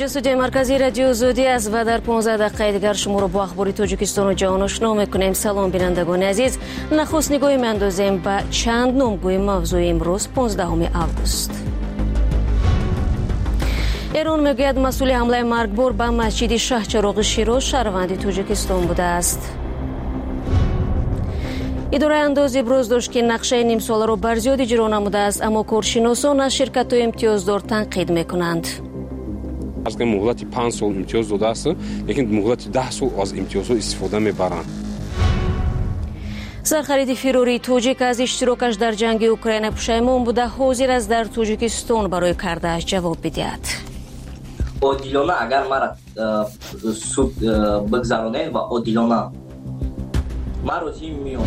استودیوی مرکزی رادیو زودی است و در 15 دقیقه دیگر شما رو با اخبار تاجیکستان و جهان آشنا می‌کنیم. سلام بینندگان عزیز. نخست نگاهی می‌اندازیم به چند نامگوی موضوع امروز 15 آگوست. ایران میگوید مسئول حمله مرگبار به مسجد شهرچراغ شیراز شهروند تاجیکستان بوده است. اداره انداز ابراز داشت که نقشه نیم ساله را بر زیاد اجرا نموده است، اما کارشناسان از شرکت‌های امتیازدار تنقید می‌کنند. از که مهلت 5 سال امتیاز داده است، لیکن مهلت 10 سال از امتیازها استفاده می‌برند. سرخرید فروری توجیک از اشتراکش در جنگ اوکراین پشیمان بوده، حاضر است در تاجیکستان برای کرده‌اش جواب بدهد. عادلانه اگر مرا سود بگذرانید و عادلانه ما راضی میام.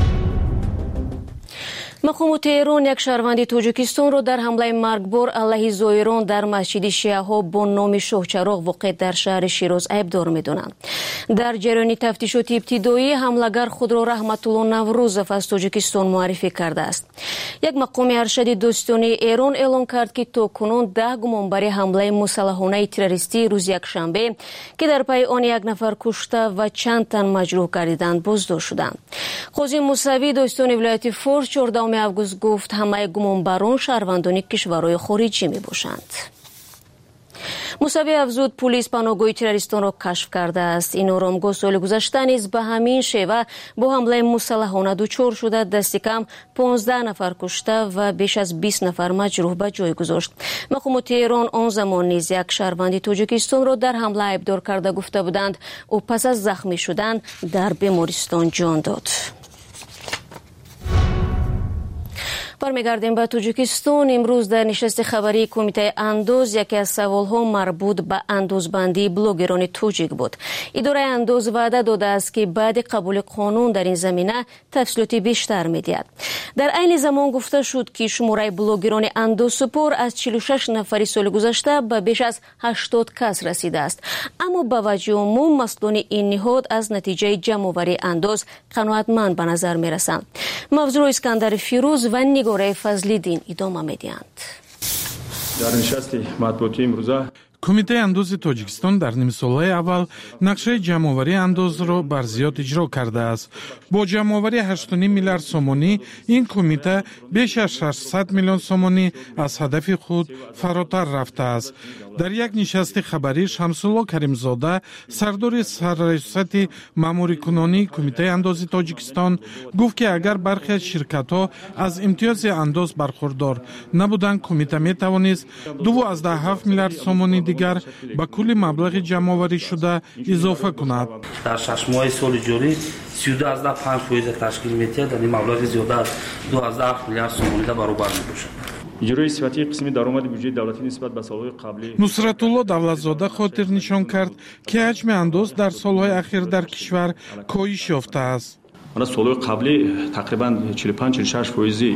مقامات ایران یک شهروند تاجیکستان را در حمله مرگبار علیه زائران در مسجد شیعه‌ها با نام شاهچراغ واقع در شهر شیراز عیبدار می‌دانند. در جریان تفتیشات ابتدایی حمله‌گر خود را رحمت الله نوروزов از تاجیکستان معرفی کرده است. یک مقام ارشد دوستانه ایران اعلام کرد که تاکنون 10 گمانبر حمله مسلحانه تروریستی روز یکشنبه که در پی آن یک نفر کشته و چند تن مجروح گردیدند بازداشت شدند. قاضی موسوی داستان ولایت فارس 14 آگوست گفت همه گمانبران شهروندان کشورهای خارجی می باشند. موسوی افزود پلیس پناهگاه تروریستان را کشف کرده است. این آرامگاه سال گذشته نیز به همین شیوه با حمله مسلحانه دچار شده، دست کم 15 نفر کشته و بیش از 20 نفر مجروح به جای گذاشت. مقامات ایران آن زمان نیز یک شهروند تاجیکستان را در حمله عیبدار کرده گفته بودند او پس از زخمی شدن در بیمارستان جان داد. برمیگردیم به تاجیکستان. امروز در نشست خبری کمیته انداز یکی از سوالها مربوط به اندازبندی بلاگران تاجیک بود. اداره انداز وعده داده است که بعد قبول قانون در این زمینه تفصیلات بیشتر می‌دهد. در عین زمان گفته شد که شماره بلاگران اندازسپار از 46 نفری سال گذشته به بیش از 80 کس رسیده است، اما با وجه عموم مسئولان این نهاد از نتیجه جمع‌آوری انداز قناعتمند به نظر می‌رسند. موضوع اسکندر فیروز و نگاره فضلی دین ادامه می‌دهند. در نشست مطبوعاتی امروزه کمیته انداز تاجیکستان در نیم ساله اول نقشه جمع‌آوری انداز را بر زیاد اجرا کرده است. با جمع‌آوری 8.5 میلیارد سومانی این کمیته بیش از 600 میلیون سومانی از هدف خود فراتر رفته است. در یک نشست خبری شمس‌الله کریمزاده سردار سرریاست مأموری کننده کمیته انداز تاجیکستان گفت که اگر برخی از شرکت‌ها از امتیاز انداز برخوردار نبودند، کمیته می‌توانست 2.7 میلیارد سومانی دیگر به کل مبلغ جمع‌آوری شده اضافه کند. در 6 ماه سال جاری 32.5% تشکیل می‌دهد. در این مبلغ زیاده از 2.7 میلیارد سومانی را برابر می‌باشد. اجرای صفتی قسمی درآمد بودجه دولتی نسبت به سال‌های قبلی. نصرت الله دولتزاده خاطر نشان کرد که حجم انداز در سال‌های اخیر در کشور کاهش یافته است. من سال‌های قبلی تقریباً 45-46%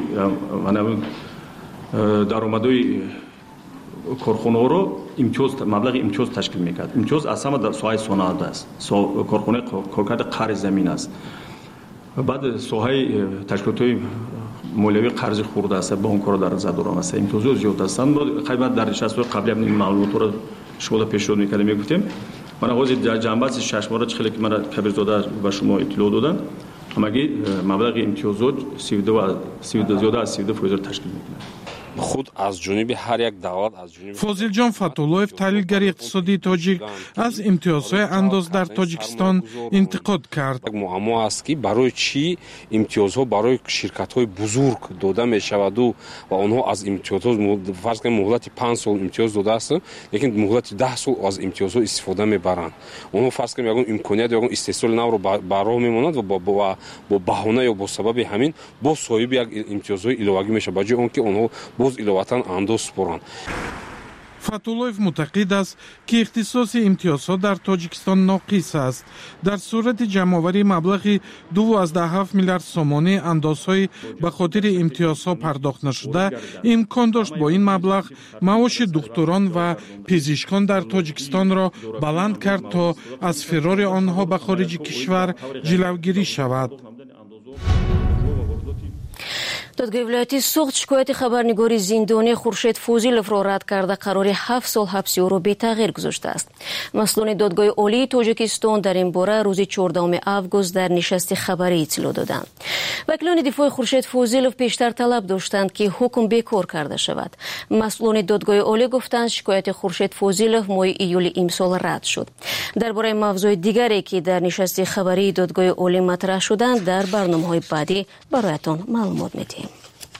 درآمدهای کارخانه رو مبلغ امتیاز تشکیل میکرد. امتیاز اصلا در ساحه صنعت است. کارخانه کارکرد قرض زمین است. بعد ساحه تشکیلات مولوی قرض خورده است، بانک‌ها در زدوران است. امتیاز زیاد هستند. قیمت در نشست قبلی هم این معلومات رو شما پیشنهاد می‌کردیم میگفتیم. من آغاز در جنبه 6 ماه چخیلی که من کبیرزاده و شما اطلاع دادن، همگی مبلغ امتیازات 32 زیاده از 32% تشکیل میکنه. خود از جانب هر یک دولت از جانب فاضل جان فتولویف تحلیلگر اقتصادی تاجیک از امتیازهای انداز در تاجیکستان انتقاد کرد. معما است که برای چی امتیازها برای شرکت‌های بزرگ داده می‌شود و آنها از امتیازها فرض کنید مهلت 5 سال امتیاز داده است، لیکن مهلت 10 سال از امتیازها استفاده می‌برند. آنها فرض کنید یگان امکانیت یگان استحصال نو رو برای می‌ماند و با بهانه یا با سبب همین با صاحب یک امتیازهای الهه‌ای میشه با جای آنکه آنها باز الواتن انداز سپرند. فتولویف معتقد است که اختصاص امتیازها در تاجیکستان ناقص است. در صورت جمع‌آوری مبلغ 2.7 میلیارد سومانی اندازهای به خاطر امتیازها پرداخت نشده، امکان داشت با این مبلغ معاش دکتران و پزشکان در تاجیکستان را بلند کرد تا از فرار آنها به خارج کشور جلوگیری شود. دادگاه ولایتی سوخت شکایت خبرنگار زندانی خورشید فوزیلوف را رد کرده قرار 7 سال حبس او را بی تغییر گذاشته است. مسئولان دادگاه عالی تاجیکستان در این باره روز 14 آگوست در نشست خبری اطلاع دادند. وکیلان دفاع خورشید فوزیلوف پیشتر طلب داشتند که حکم بیکار کرده شود. مسئولان دادگاه عالی گفتند شکایت خورشید فوزیلوف ماه ایول امسال رد شد. درباره موضوع دیگری که در نشست خبری دادگاه عالی مطرح شدند در برنامه‌های بعدی برایتان معلومات می‌دهیم.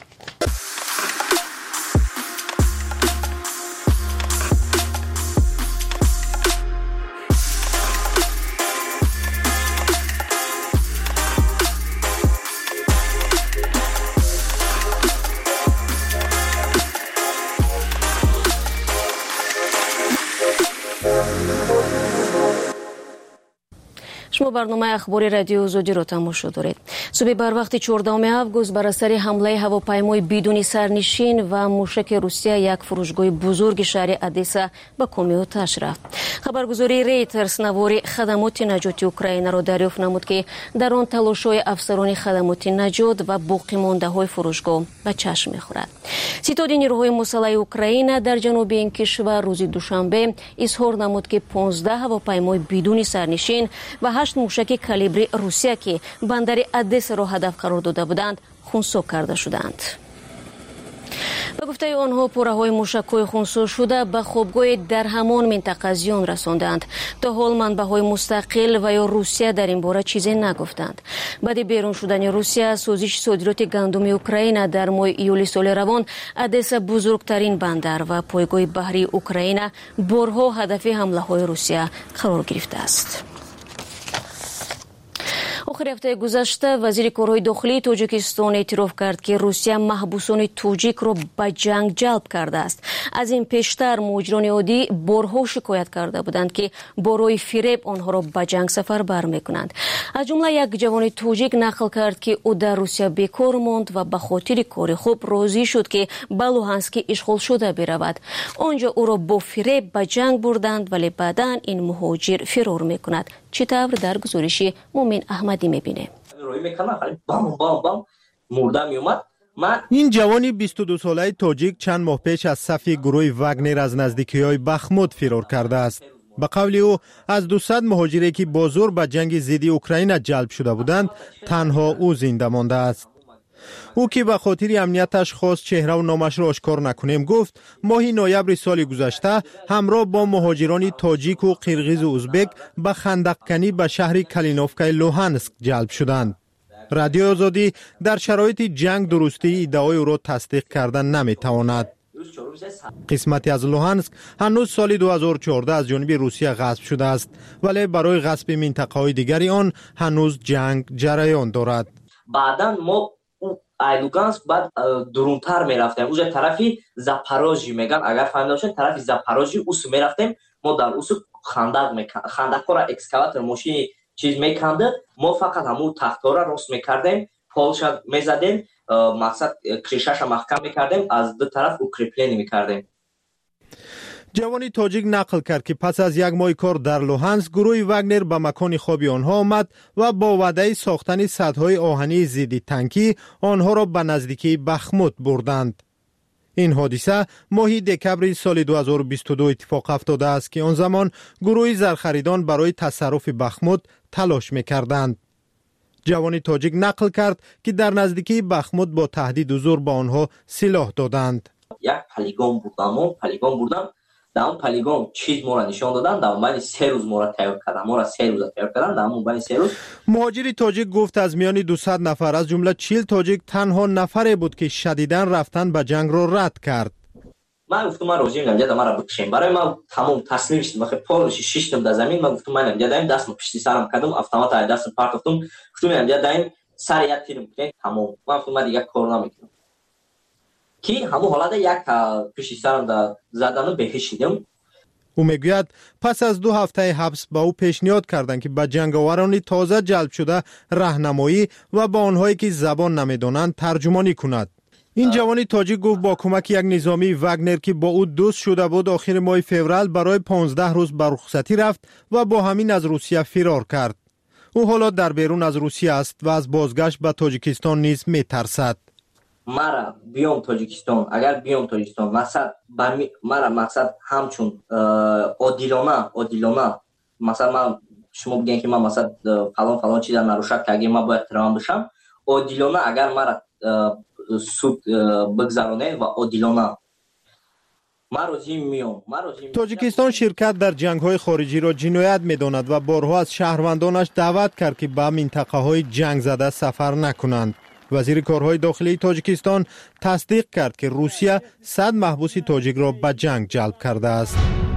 شما برنامه اخباری رادیو آزادی را تماشا دارید. صبح بر وقت 14 آگوست بر اثر حمله هواپیمای بدون سرنشین و موشک روسیه یک فروشگاه بزرگ شهر ادیسا به کامی آتش رفت. خبرگزاری ریترز نوار خدمات نجاتی اوکراین را دریافت نمود که در آن تلاش‌های افسران خدمات نجات و باقی مانده‌های فروشگاه به چشم می‌خورد. ستاد نیروهای مسلح اوکراین در جنوب این کشور روز دوشنبه اظهار نمود که 15 هواپیمای بدون سرنشین و 8 موشک کالیبر روسیه که بندر ادیسا را هدف قرار داده بودند خونسا کرده شدند. به گفته آنها پره‌های موشک‌های خونسا شده به خوابگاه در همان منطقه زیان رساندند. تا حال منبع‌های مستقل و یا روسیه در این باره چیزی نگفتند. بعد بیرون شدن روسیه سوزش صادرات گندم اوکراین در ماه ایول سال روان ادیسا بزرگترین بندر و پایگاه بحری اوکراین بارها هدف حمله‌های روسیه قرار گرفته است. آخر هفته گذشته وزیر کارهای داخلی تاجیکستان اعتراف کرد که روسیه محبوسان توجیک را به جنگ جلب کرده است. از این پیشتر مهاجران عادی بارها شکایت کرده بودند که برای فریب آنها را به جنگ سفربر می‌کنند. از جمله یک جوان توجیک نقل کرد که او در روسیه بیکار ماند و به خاطر کار خوب راضی شد که به لوهانسک اشغال شده برود. آنجا او را با فریب به جنگ بردند ولی بعداً این مهاجر فرار می‌کند. چطور در گزارش مومن احمدی می‌بینه. این جوانی 22 ساله تاجیک چند ماه پیش از صف گروه واگنر از نزدیکی‌های بخمود فرار کرده است. به قول او از 200 مهاجری که با زور به جنگ ضد اوکراین جلب شده بودند تنها او زنده مانده است. او که به خاطر امنیتش خواست چهره و نامش را آشکار نکنیم گفت ماه نوامبر سال گذشته همراه با مهاجران تاجیک و قرغیز و ازبک به خندقکنی به شهر کلینوفکای لوهانسک جلب شدند. رادیو آزادی در شرایط جنگ درستی ادعای او را تصدیق کردن نمیتواند. قسمتی از لوهانسک هنوز سال 2014 از جانب روسیه غصب شده است ولی برای غصب منطقه‌های دیگری آن هنوز جنگ جریان دارد. بعداً ما ایلوگانسک بعد درونتر میرفتیم اونجا طرفی زاپاروژی میگن اگر فهمیده باشین طرفی زاپاروژی اوس میرفتیم ما در اوس خندق را اکسکاواتور ماشین چیز میکنده ما فقط همون تخت‌ها را راست میکردیم پولشا میزدیم مقصد کریشاش محکم میکردیم از دو طرف اوکریپلینی میکردیم. جوانی تاجیک نقل کرد که پس از یک ماه کار در لوهانسک گروه واگنر به مکان خواب آنها آمد و با وعده ساختن سدهای آهنی ضد تانکی آنها را به نزدیکی بخمود بردند. این حادثه ماه دکبر سال 2022 اتفاق افتاده است که آن زمان گروه زرخریدان برای تصرف بخمود تلاش میکردند. جوانی تاجیک نقل کرد که در نزدیکی بخمود با تهدید و زور به آنها سلاح دادند. یک پلیگون بردم در اون پلیگون چیز ما را نشان دادن در اون 3 روز ما را تیار کردن در اون 3 روز. مهاجر تاجیک گفت از میان 200 نفر از جمله 40 تاجیک تنها نفری بود که شدیداً رفتن به جنگ را رد کرد. من گفتم من روزی نمیاد مرا بکشین برای من تمام تسلیم شدم وقتی پولش شیشتم در زمین من گفتم من نمیاد دستم پشت سرم کردم اتومات دستم پارت گفتم نمیاد سر یک تیر میکنه تمام من گفتم من دیگه کار نمیکنم کی همون حالت یک پشت سرم زدن بهشیدم. او میگوید پس از 2 هفته حبس با او پیشنهاد کردند که به جنگاوران تازه جلب شده راهنمایی و با آنهایی که زبان نمیدانند ترجمانی کند. این جوانی تاجیک گفت با کمک یک نظامی واگنر که با او دوست شده بود آخر ماه فوریه برای 15 روز به رخصتی رفت و با همین از روسیه فرار کرد. او حالا در بیرون از روسیه است و از بازگشت به تاجیکستان نیز میترسد. мара биём Тоҷикистон, агар биём Тоҷикистон, мақсад мара мақсад ҳамчун одилона масалан ман шумо бигем ки ман масалан фалон чиза нарушад кардаги ман бояд тираван бишам, одилона агар мара суд бигзаронед ва одилона ман розии миём. тоҷикистон ширкат дар ҷангҳои хориҷиро ҷиноят медонад ва борҳо аз шаҳрвандонаш даъват кард ки ба минтақаҳои ҷангзада сафар накунанд. вазири корҳои дохилии тоҷикистон тасдиқ кард ки русия 100 маҳбуси тоҷикро ба ҷанг ҷалб кардааст.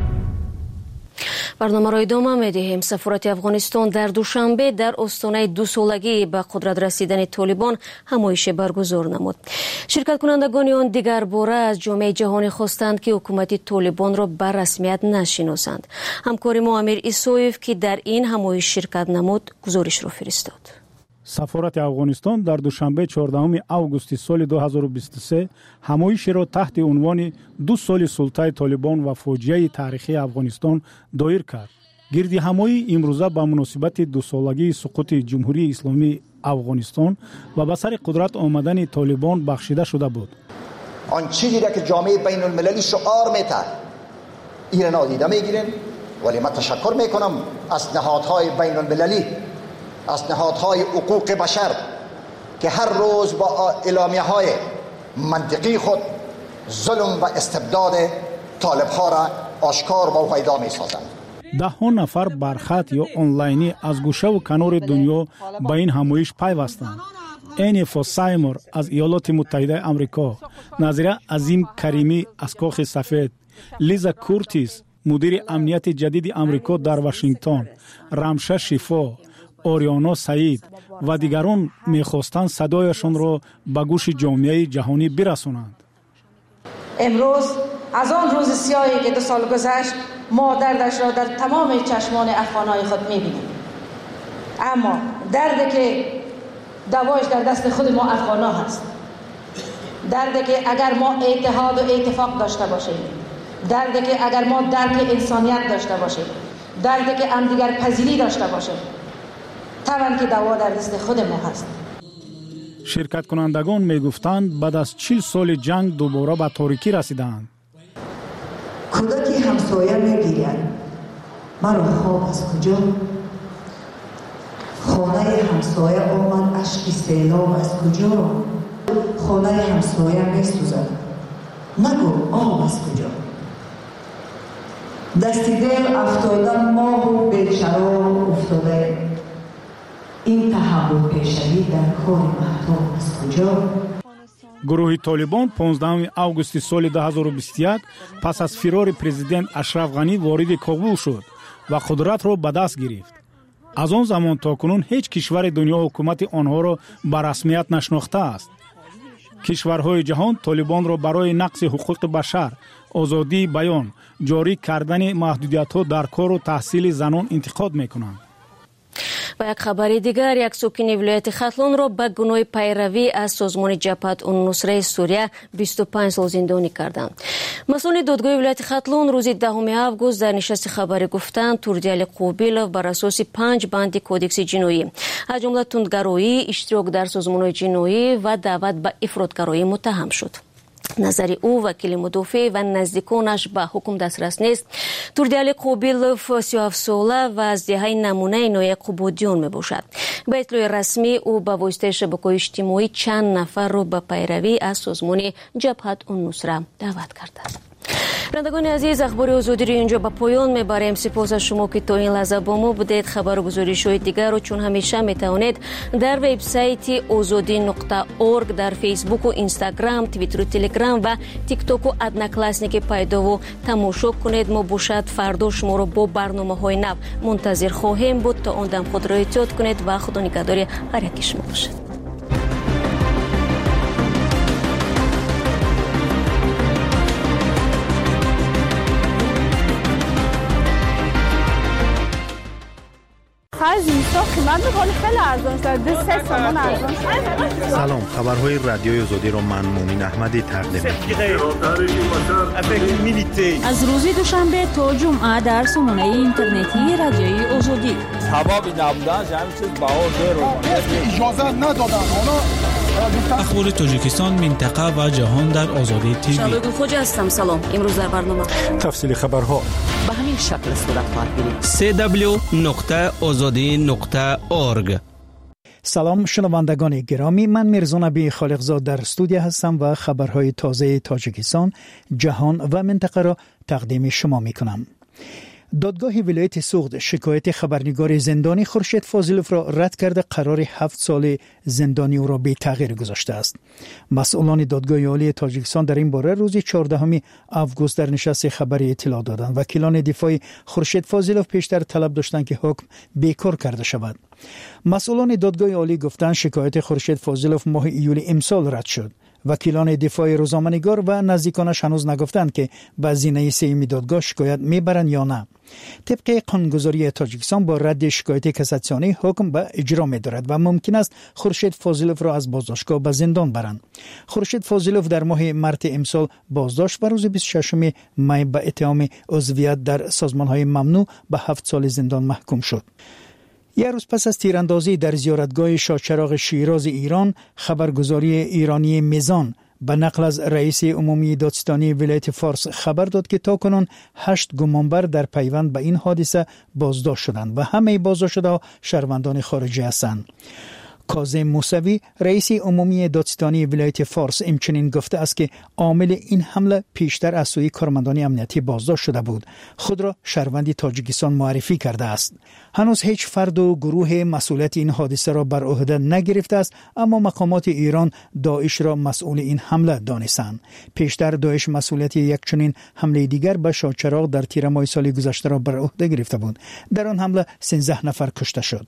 барномаро идома медиҳем. сафорати афғонистон дар душанбе дар остонаи дусолагӣ ба қудрат расидани толибон ҳамоише баргузор намуд. ширкаткунандагони он дигар бора аз ҷомеаи ҷаҳонӣ хостанд ки ҳукумати толибонро ба расмият нашиносанд. ҳамкори мо Амир Исоев ки дар ин ҳамоиш ширкат намуд гузоришро фиристод. сафорати афғонистон дар душанбе 14 августи соли 2023 ҳамоишеро таҳти унвони 2 соли султаи толибон ва фоҷиаи таърихии афғонистон доир кард. гирди ҳамои имрӯза ба муносибати дусолагии суқути ҷумҳурии исломии афғонистон ва ба сари қудрат омадани толибон бахшида шуда буд. آن چیزی را که جامعه بین المللی شعار می‌دهد این نادیده می‌گیریم، ولی من تشکر می‌کنم از نهادهای بین المللی، از نهادهای حقوق بشر که هر روز با اعلامیه‌های منطقی خود ظلم و استبداد طالب‌ها را آشکار و پیدا می‌سازند. ده‌ها نفر برخط یا آنلاینی از گوشه و کنار دنیا به این همایش پیوستند. اینی فوسایمور از ایالات متحده آمریکا، نظیره عظیم کریمی از کاخ سفید، لیزا کورتیس مدیر امنیت جدید آمریکا در واشنگتن، رامشه شفا، اوریانا سعید و دیگران می‌خواستند صدایشان را به گوش جامعه جهانی برسانند. امروز از آن روز سیاهی که 2 سال گذشت ما دردش را در تمام چشمان افغان‌های خود می‌بینیم. اما دردی که دوایش در دست خود ما افغان‌ها هست. دردی که اگر ما اتحاد و اتفاق داشته باشیم، دردی که اگر ما درک انسانیت داشته باشیم، دردی که همدیگر پذیری داشته باشیم، طبعاً که دوا در دست خود ما هست. شرکت کنندگان میگفتند بعد از 40 سال جنگ دوباره به تاریکی رسیدند. کودکی همسایه میگیرد مرا خواب از کجا؟ خانه همسایه آمد اشکی سیلاب از کجا؟ خانه همسایه میسوزد نگو آب از کجا؟ دستی دل افتاده ماه و بیچرا افتاده این تحول پیشوی در کار محتاب از کجا؟ گروه طالبان 15 августи соли 2021 پس از فرار پرزیدنت اشرف غنی وارد کابل شد و قدرت را به دست گرفت. از آن زمان تا کنون هیچ کشور دنیا حکومت آنها را به رسمیت نشناخته است. کشورهای جهان طالبان را برای نقض حقوق بشر، آزادی بیان، جاری کردن محدودیت‌ها در کار و تحصیل زنان انتقاد می‌کنند. و یک خبری دیگر، یک ساکن ولایت خاتلون را به گناه پیروی از سازمان جبهت النصره سوریه 25 سال زندانی کردند. مسئولان دادگاه ولایت خاتلون روز 10 август در نشست خبری گفتند توردیال قوبیلوف بر اساس 5 بند کودکس جنایی از جمله تندگرایی، اشتراک در سازمان جنایی و دعوت به افراطگرایی متهم شد. نظر او وکیل مدافع و نزدیکانش به حکم دسترس نیست. توردیال قوبیلوف 37 ساله و از دهه نمونه نوع قبودیون می باشد. به اطلاع رسمی او به واسطه شبکه‌های اجتماعی چند نفر را به پیروی از سازمان جبهت النصره دعوت کرده است. بینندگان عزیز، اخبار آزادی رو اینجا به پایان میبریم. سپاس از شما که تا این لحظه با ما بودید. خبر و گزارش‌های دیگر رو چون همیشه میتوانید در وبسایت azadi.org، در فیسبوک و اینستاگرام، توییتر و تلگرام و تیک تاک و ادناکلاسنیک پیدا و تماشا کنید. ما باشد فردا شما رو با برنامه‌های نو منتظر خواهیم بود. تا اون دم خود را احتیاط کنید و خدا نگهدار هر یک شما باشد. سلام، خبرهای رادیوی آزادی رو من مومن احمدی تقدیم می‌کنم. از روز دوشنبه تا جمعه در سامانه اینترنتی رادیوی آزادی. سبب نبودن همین چیز باور رو اجازه ندادن اونا اخبار تاجیکستان، منطقه و جهان در آزادی تیوی. شادو خوج هستم. سلام. امروز در برنامه تفصیل خبرها به همین شکل صورت خواهد گرفت. www.azadi.org. سلام شنوندگان گرامی، من میرزا نبی خالقزاد در استودیو هستم و خبرهای تازه تاجیکستان، جهان و منطقه را تقدیم شما میکنم. دادگاه ولایت سوخت شکایت خبرنگار زندانی خورشید فاضلوف را رد کرده قرار 7 سال زندانی او را بی تغییر گذاشته است. مسئولان دادگاه عالی تاجیکستان در این باره روز 14 آگوست در نشست خبری اطلاع دادند. وکیلان دفاع خورشید فاضلوف پیشتر طلب داشتند که حکم بیکار کرده شود. مسئولان دادگاه عالی گفتند شکایت خورشید فاضلوف ماه ایول امسال رد شد. وکیلان دفاع روزنامه‌نگار و نزدیکانش هنوز نگفتند که به زینه سیمی دادگاه شکایت میبرند یا نه. طبق قانونگذاری تاجیکستان با رد شکایت کاساسیونی حکم به اجرا می‌دارد و ممکن است خورشید فاضلوف را از بازداشتگاه به زندان برند. خورشید فاضلوف در ماه مارس امسال بازداشت و روز 26 می به اتهام عضویت در سازمان‌های ممنوع به 7 سال زندان محکوم شد. یک روز پس از تیراندازی در زیارتگاه شاهچراغ شیراز ایران، خبرگزاری ایرانی میزان به نقل از رئیس عمومی دادستانی ولایت فارس خبر داد که تاکنون 8 گمانبر در پیوند به این حادثه بازداشت شدند و همه بازداشت شده شهروندان خارجی هستند. کاظم موسوی رئیس عمومی دادستانی ولایت فارس همچنین گفته است که عامل این حمله پیشتر از سوی کارمندان امنیتی بازداشت شده بود، خود را شهروند تاجیکستان معرفی کرده است. هنوز هیچ فرد و گروه مسئولیت این حادثه را بر عهده نگرفته است، اما مقامات ایران داعش را مسئول این حمله دانستند. پیشتر داعش مسئولیت یک چنین حمله دیگر به شاهچراغ در تیر ماه سال گذشته را بر عهده گرفته بود. در آن حمله 13 نفر کشته شد.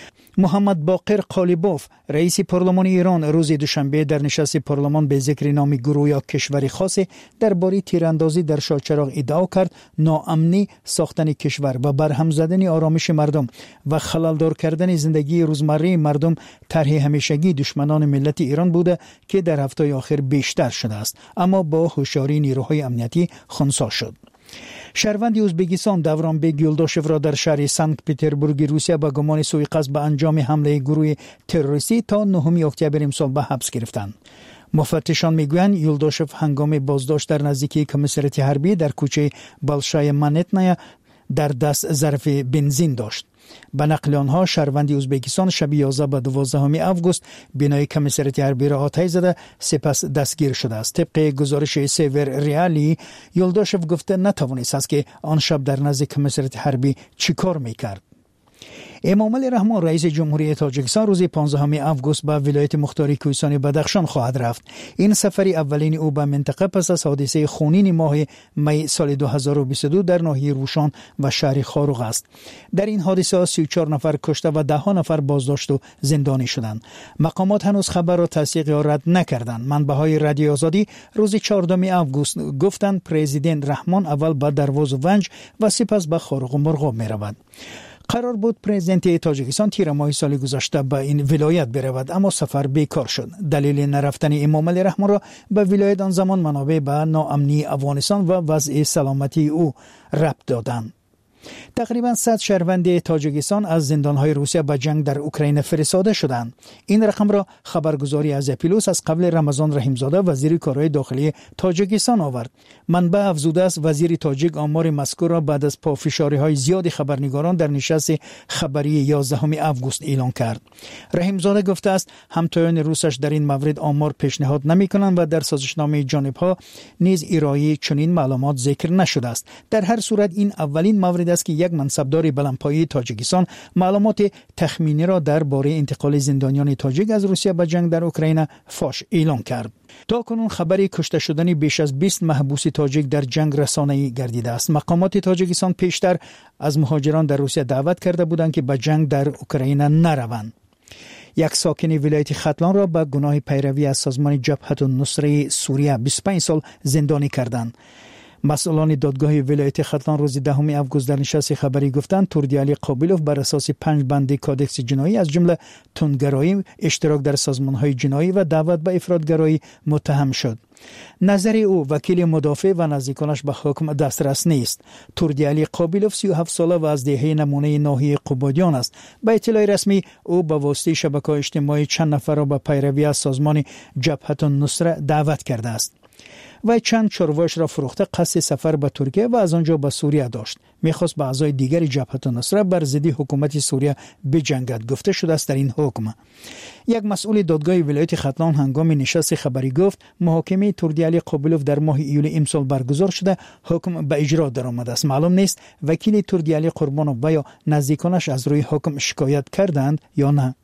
محمد باقر قالیباف رئیس پارلمان ایران روز دوشنبه در نشست پارلمان به ذکر نام گروه یا کشور خاصی درباره تیراندازی در شاهچراغ ادعا کرد ناامنی ساختن کشور و برهم زدن آرامش مردم و خلل‌دار کردن زندگی روزمره مردم طرح همیشگی دشمنان ملت ایران بوده که در هفته آخر بیشتر شده است، اما با هوشیاری نیروهای امنیتی خنثی شد. شهروند ازبکستان دورانبگ یولداشف را در شهر سنت پترزبورگ روسیه با گمان سوء قصد به انجام حمله گروه تروریستی تا 9 اکتبر امسال به حبس گرفتند. مفتشان میگویند یولداشف هنگام بازداشت در نزدیکی کمیساریات حربی در کوچه بالشای منتنایا در دست ظرف بنزین داشت. به نقل آنها شهروند ازبکستان شب 11 به 12 آگوست بنای کمیساریات حربی را آتش زده سپس دستگیر شده است. طبق گزارش سیور ریالی یولداشف گفته نتوانست است که آن شب در نزد کمیساریات حربی چیکار میکرد. امامعلی رحمان رئیس جمهوری تاجیکستان روز 15 آگوست به ولایت مختاری کوهستان بدخشان خواهد رفت. این سفری اولین او به منطقه پس از حادثه خونین ماه می سال 2022 در ناحیه روشان و شهر خاروق است. در این حادثه 34 نفر کشته و 10 نفر بازداشت و زندانی شدند. مقامات هنوز خبر را تصدیق یا رد نکردند. منبع‌های رادیو آزادی روز 14 آگوست گفتند پرزیدنت رحمان اول به درواز ونج و سپس به خاروق و مرغاب می رود. قرار بود پرزیدنت تاجیکستان تیر ماه سال گذشته به این ولایت برود، اما سفر بیکار شد. دلیل نرفتن امامعلی رحمان را به ولایت آن زمان منابع به ناامنی افغانستان و وضع سلامتی او ربط دادند. تقریبا 100 شهروند تاجیکستان از زندانهای روسیه به جنگ در اوکراین فرستاده شدند. این رقم را خبرگزاری از اپیلوس از قبل رمضان رحیمزاده وزیر کارهای داخلی تاجیکستان آورد. منبع افزوده است وزیر تاجیک آمار مذکور را بعد از پافشاری‌های زیاد خبرنگاران در نشست خبری 11 آگوست اعلام کرد. رحیمزاده گفته است همتایان روسش در این مورد آمار پیشنهاد نمی‌کنند و در سازشنامه جانب‌ها نیز ارائه چنین معلومات ذکر نشده است. در هر صورت این اولین مورد است که یک منصبدار بلندپایه تاجیکستان معلومات تخمینی را درباره انتقال زندانیان تاجیک از روسیه به جنگ در اوکراین فاش اعلام کرد. تا کنون خبری کشته شدن بیش از 20 محبوس تاجیک در جنگ رسانه‌ای گردیده است. مقامات تاجیکستان پیشتر از مهاجران در روسیه دعوت کرده بودند که به جنگ در اوکراین نروند. یک ساکن ولایت ختلان را به گناه پیروی از سازمان جبهت النصره سوریه 25 سال زندانی کردند. مسئولان دادگاه ولایت ختلان روز 10 آگوست در نشست خبری گفتند توردی علی قابلوف بر اساس 5 بند کادکس جنایی از جمله تندگرایی، اشتراک در سازمان‌های جنایی و دعوت به افراطگرایی متهم شد. نظر او وکیل مدافع و نزدیکانش به حکم دسترس نیست. توردی علی قابلوف 37 ساله و از دهه نمونه ناحیه قبادیان است. به اطلاع رسمی او به واسطه شبکه‌های اجتماعی چند نفر را به پیروی از سازمان جبهة النصره دعوت کرده است. و چند چارواش را فروخته قصد سفر به ترکیه و از آنجا به سوریه داشت. میخواست با اعضای دیگر جبهة النصره بر ضد حکومت سوریه بجنگد گفته شده است در این حکم. یک مسئول دادگاه ولایت ختلان هنگام نشست خبری گفت محاکمه توردی علی قابلوف در ماه ایول امسال برگزار شده، حکم به اجرا درآمده است. معلوم نیست وکیل توردی علی قربانو و یا نزدیکانش از روی حکم شکایت کردند یا نه.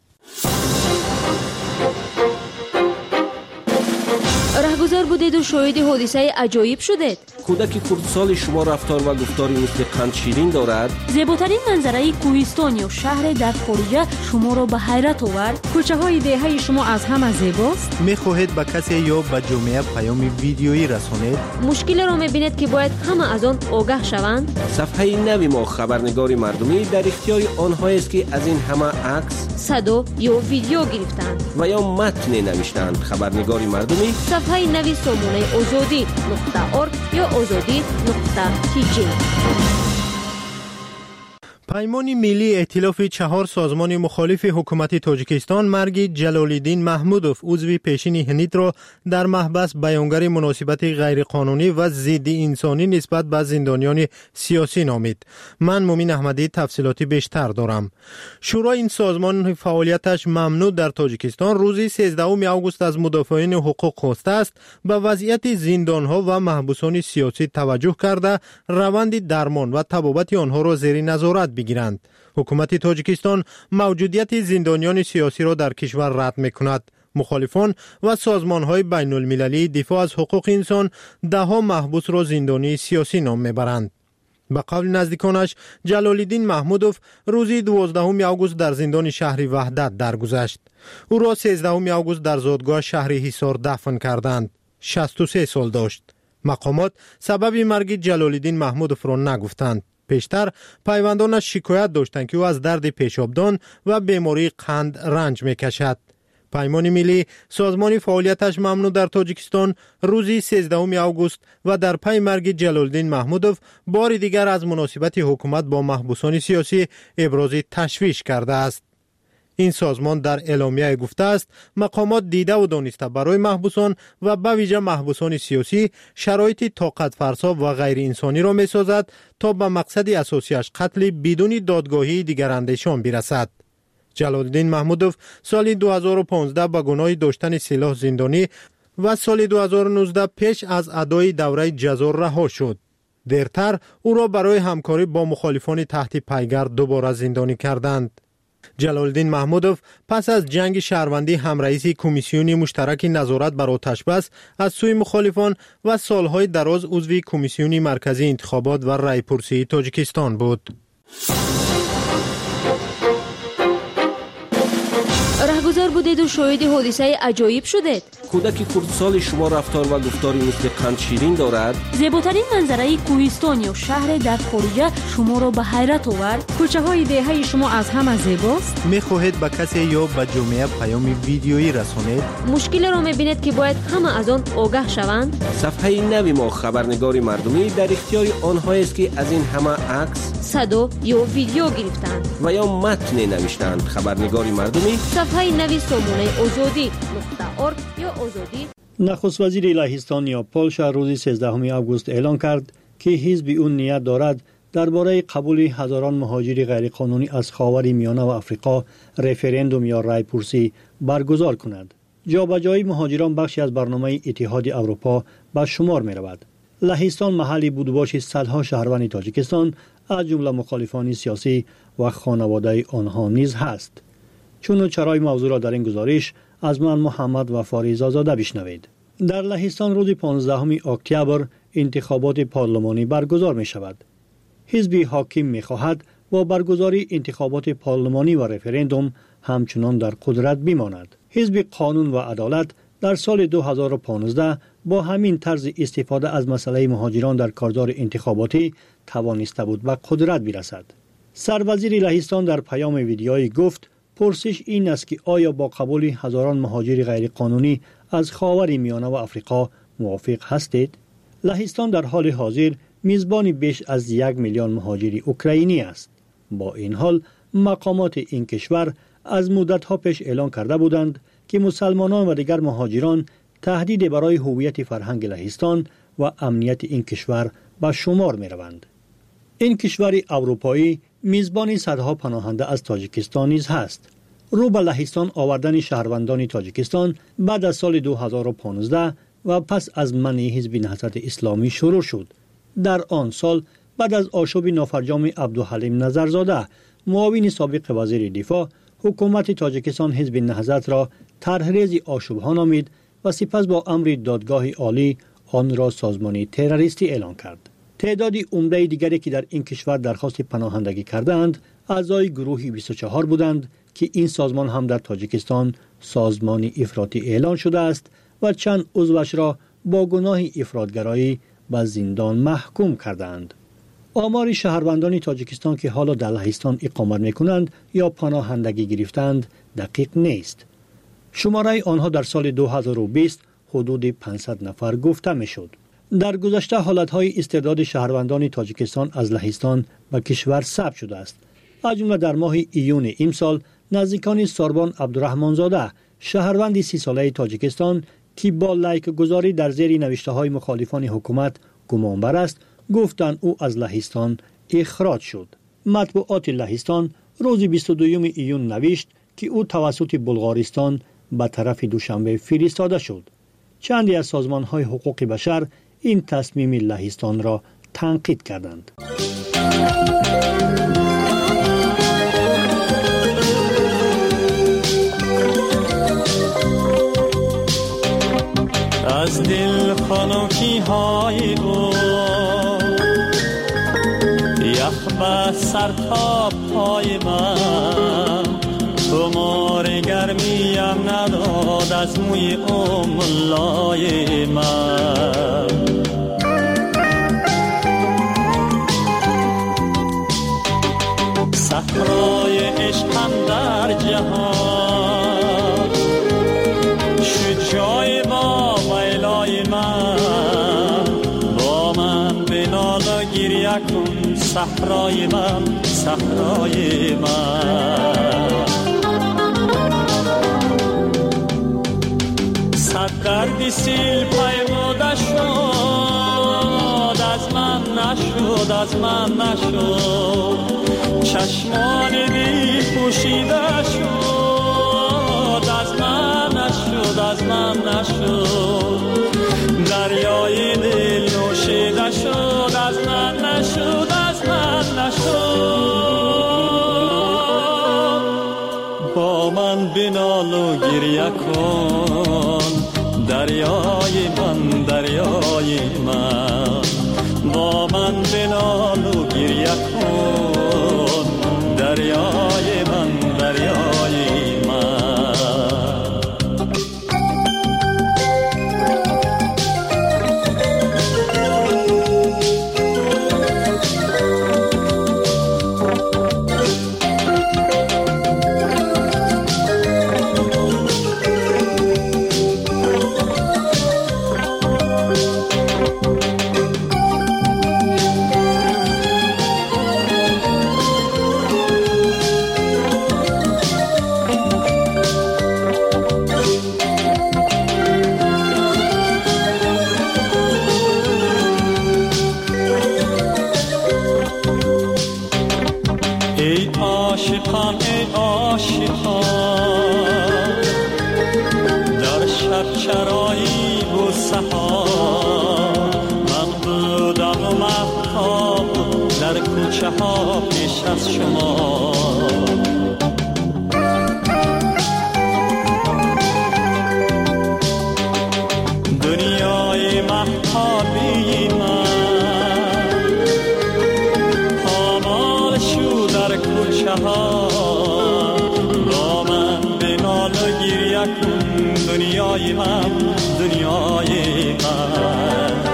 رهگذر بودید و شاهد حادثه عجایب شدید. کودک کردسال شما رفتار و گفتاری مثل قند شیرین دارد. زیباترین منظره کوهستان یا شهر در خارج شما را به حیرت آورد. کوچه های دهه شما از همه زیباست. میخواهید به کسی یا به جامعه پیام ویدیویی رسانید؟ مشکل را میبینید که باید همه از آن آگاه شوند. صفحه نوی ما خبرنگار مردمی در اختیار آنها است که از این همه عکس، صدا یا ویدیو گرفتند و یا متن نوشتند. خبرنگار مردمی صفحه نوی سامانه azadi.org یا azadi.tg. پیمان ملی ائتلاف 4 سازمان مخالف حکومت تاجیکستان مرگ جلال‌الدین محمودوف عضو پیشین هنیت را در محبس بیانگر مناسبت غیرقانونی و ضد انسانی نسبت به زندانیان سیاسی نامید. من مومین احمدی تفصیلاتی بیشتر دارم. شورای این سازمان فعالیتش ممنوع در تاجیکستان روز 13 آگوست از مدافعین حقوق خواسته است به وضعیت زندانها و محبوسان سیاسی توجه کرده روند درمان و طبابت آنها را زیر نظارت بگیرند. حکومت تاجیکستان موجودیت زندانیان سیاسی را در کشور رد می‌کند. مخالفان و سازمان‌های بین المللی دفاع از حقوق انسان ده‌ها محبوس را زندانی سیاسی نام می‌برند. به قول نزدیکانش جلال‌الدین محمودوف روز 12 آگوست در زندان شهر وحدت درگذشت. او را 13 آگوست در زادگاه شهر حصار دفن کردند. 63 سال داشت. مقامات سبب مرگ جلال‌الدین محمودوف را نگفتند. پیشتر پیوندانش شکایت داشتند که او از درد پیشابدان و بیماری قند رنج میکشد. پیمان ملی سازمان فعالیتش ممنوع در تاجیکستان روز 13 آگوست و در پی مرگ جلال‌الدین محمودوف بار دیگر از مناسبت حکومت با محبوسان سیاسی ابراز تشویش کرده است. این سازمان در اعلامیه گفته است مقامات دیده و دانسته برای محبوسان و به ویژه محبوسان سیاسی شرایط طاقت فرسا و غیر انسانی را می‌سازد تا به مقصد اساسیش قتل بدون دادگاهی دیگراندیشان برسد. جلال‌الدین محمودوف سال 2015 به گناه داشتن سلاح زندانی و سال 2019 پیش از ادای دوره جزا رها شد. دیرتر او را برای همکاری با مخالفان تحت پیگر دوباره زندانی کردند. جلال‌الدین محمودوف پس از جنگ شهروندی همرئیس کمیسیون مشترک نظارت بر آتشبس از سوی مخالفان و سالهای دراز عضو کمیسیون مرکزی انتخابات و رایپرسی تاجیکستان بود. رهگذر بودید و شاهد حادثه عجایب شدید. کودک کردسال شما رفتار و گفتاری مثل قند شیرین دارد. زیباترین منظره کوهستان یا شهر در خارج شما را به حیرت آورد. کوچه های دهه شما از همه زیباست. میخواهید به کسی یا به جامعه پیام ویدیویی رسانید؟ مشکل را میبینید که باید همه از آن آگاه شوند. صفحه نوی ما خبرنگار مردمی در اختیار آنها است که از این همه عکس، صدا یا ویدیو گرفتند و یا متن نوشتند. خبرنگار مردمی صفحه نوی سامانه azadi.org یا azadi. نخست وزیر لهستان یا پولشا روز 13 آگوست اعلان کرد که حزب اون نیت دارد درباره قبول هزاران مهاجر غیرقانونی از خاور میانه و آفریقا رفراندوم یا رایپرسی برگزار کند. جابجایی مهاجران بخشی از برنامه اتحاد اروپا به شمار می رود. لهستان محلی بودباش صدها شهروند تاجیکستان از جمله مخالفان سیاسی و خانواده آنها نیز هست. چون چرای موضوع را در این گزارش از من محمد و فاریز آزاده بشنوید. در لهستان روز 15 اکتبر انتخابات پارلمانی برگزار می شود. حزب حاکم می خواهد با برگزاری انتخابات پارلمانی و رفراندوم همچنان در قدرت بماند. حزب قانون و عدالت در سال 2015 با همین طرز استفاده از مسئله مهاجران در کارزار انتخاباتی توانسته بود به قدرت برسد. سروزیر لهستان در پیام ویدیویی گفت پرسش این است که آیا با قبول هزاران مهاجر غیرقانونی از خاور میانه و آفریقا موافق هستید؟ لهستان در حال حاضر میزبان بیش از 1 میلیون مهاجر اوکراینی است. با این حال مقامات این کشور از مدت‌ها پیش اعلان کرده بودند که مسلمانان و دیگر مهاجران تهدید برای هویت فرهنگ لهستان و امنیت این کشور به شمار می‌روند. این کشور اروپایی میزبان صدها پناهنده از تاجیکستان نیز هست. رو به لهستان آوردن شهروندان تاجیکستان بعد از سال 2015 و پس از منع حزب نهضت اسلامی شروع شد. در آن سال بعد از آشوب نافرجام عبدالحلیم نظرزاده معاون سابق وزیر دفاع، حکومت تاجیکستان حزب نهضت را طرحریز آشوب‌ها نامید و سپس با امر دادگاه عالی آن را سازمان تروریستی اعلان کرد. تعدادی عمده دیگری که در این کشور درخواست پناهندگی کردند اعضای گروه 24 بودند که این سازمان هم در تاجیکستان سازمان افراطی اعلان شده است و چند عضوش را با گناه افراطگرایی به زندان محکوم کردند. آمار شهروندان تاجیکستان که حالا در لهستان اقامت می‌کنند یا پناهندگی گرفتند دقیق نیست. شماره آنها در سال 2020 حدود 500 نفر گفته می‌شد. در گذشته حالت‌های استرداد شهروندان تاجیکستان از لهستان به کشور ثبت شده است. از جمله در ماه ایون امسال نزدیکان ساربان عبدالرحمنزاده شهروند 30 ساله تاجیکستان که با لایک گذاری در زیر نوشته‌های مخالفان حکومت گمانبر است گفتند او از لهستان اخراج شد. مطبوعات لهستان روز 22 ایون نوشت که او توسط بلغارستان به طرف دوشنبه فرستاده شد. چندی از سازمان‌های حقوق بشر این تصمیم لهستان را تنقید کردند. از دل خنکی های او یخ به سر تا پای من تو مار گرمیم نداد از موی املای من صحرای عشقم در جهان شجای با ویلای من با من بنال و گریه کن صحرای من صحرای من صد دردی سیل پیموده شد از من نشد از من نشد چشمان بی پوشیده شد از من نشد از من نشد دریای دل نوشیده شد از من نشد از من نشد با من بنال و گریه کن دریای من دریای من با من بنال و گریه کن دریای من دریای من در شب چرایی و سحار من بودم و مهتاب در کوچه ها پیش از شما دنیای مهتابی من پامال شو در کوچه ها با من بنال و گریه کن دنیای من دنیای من.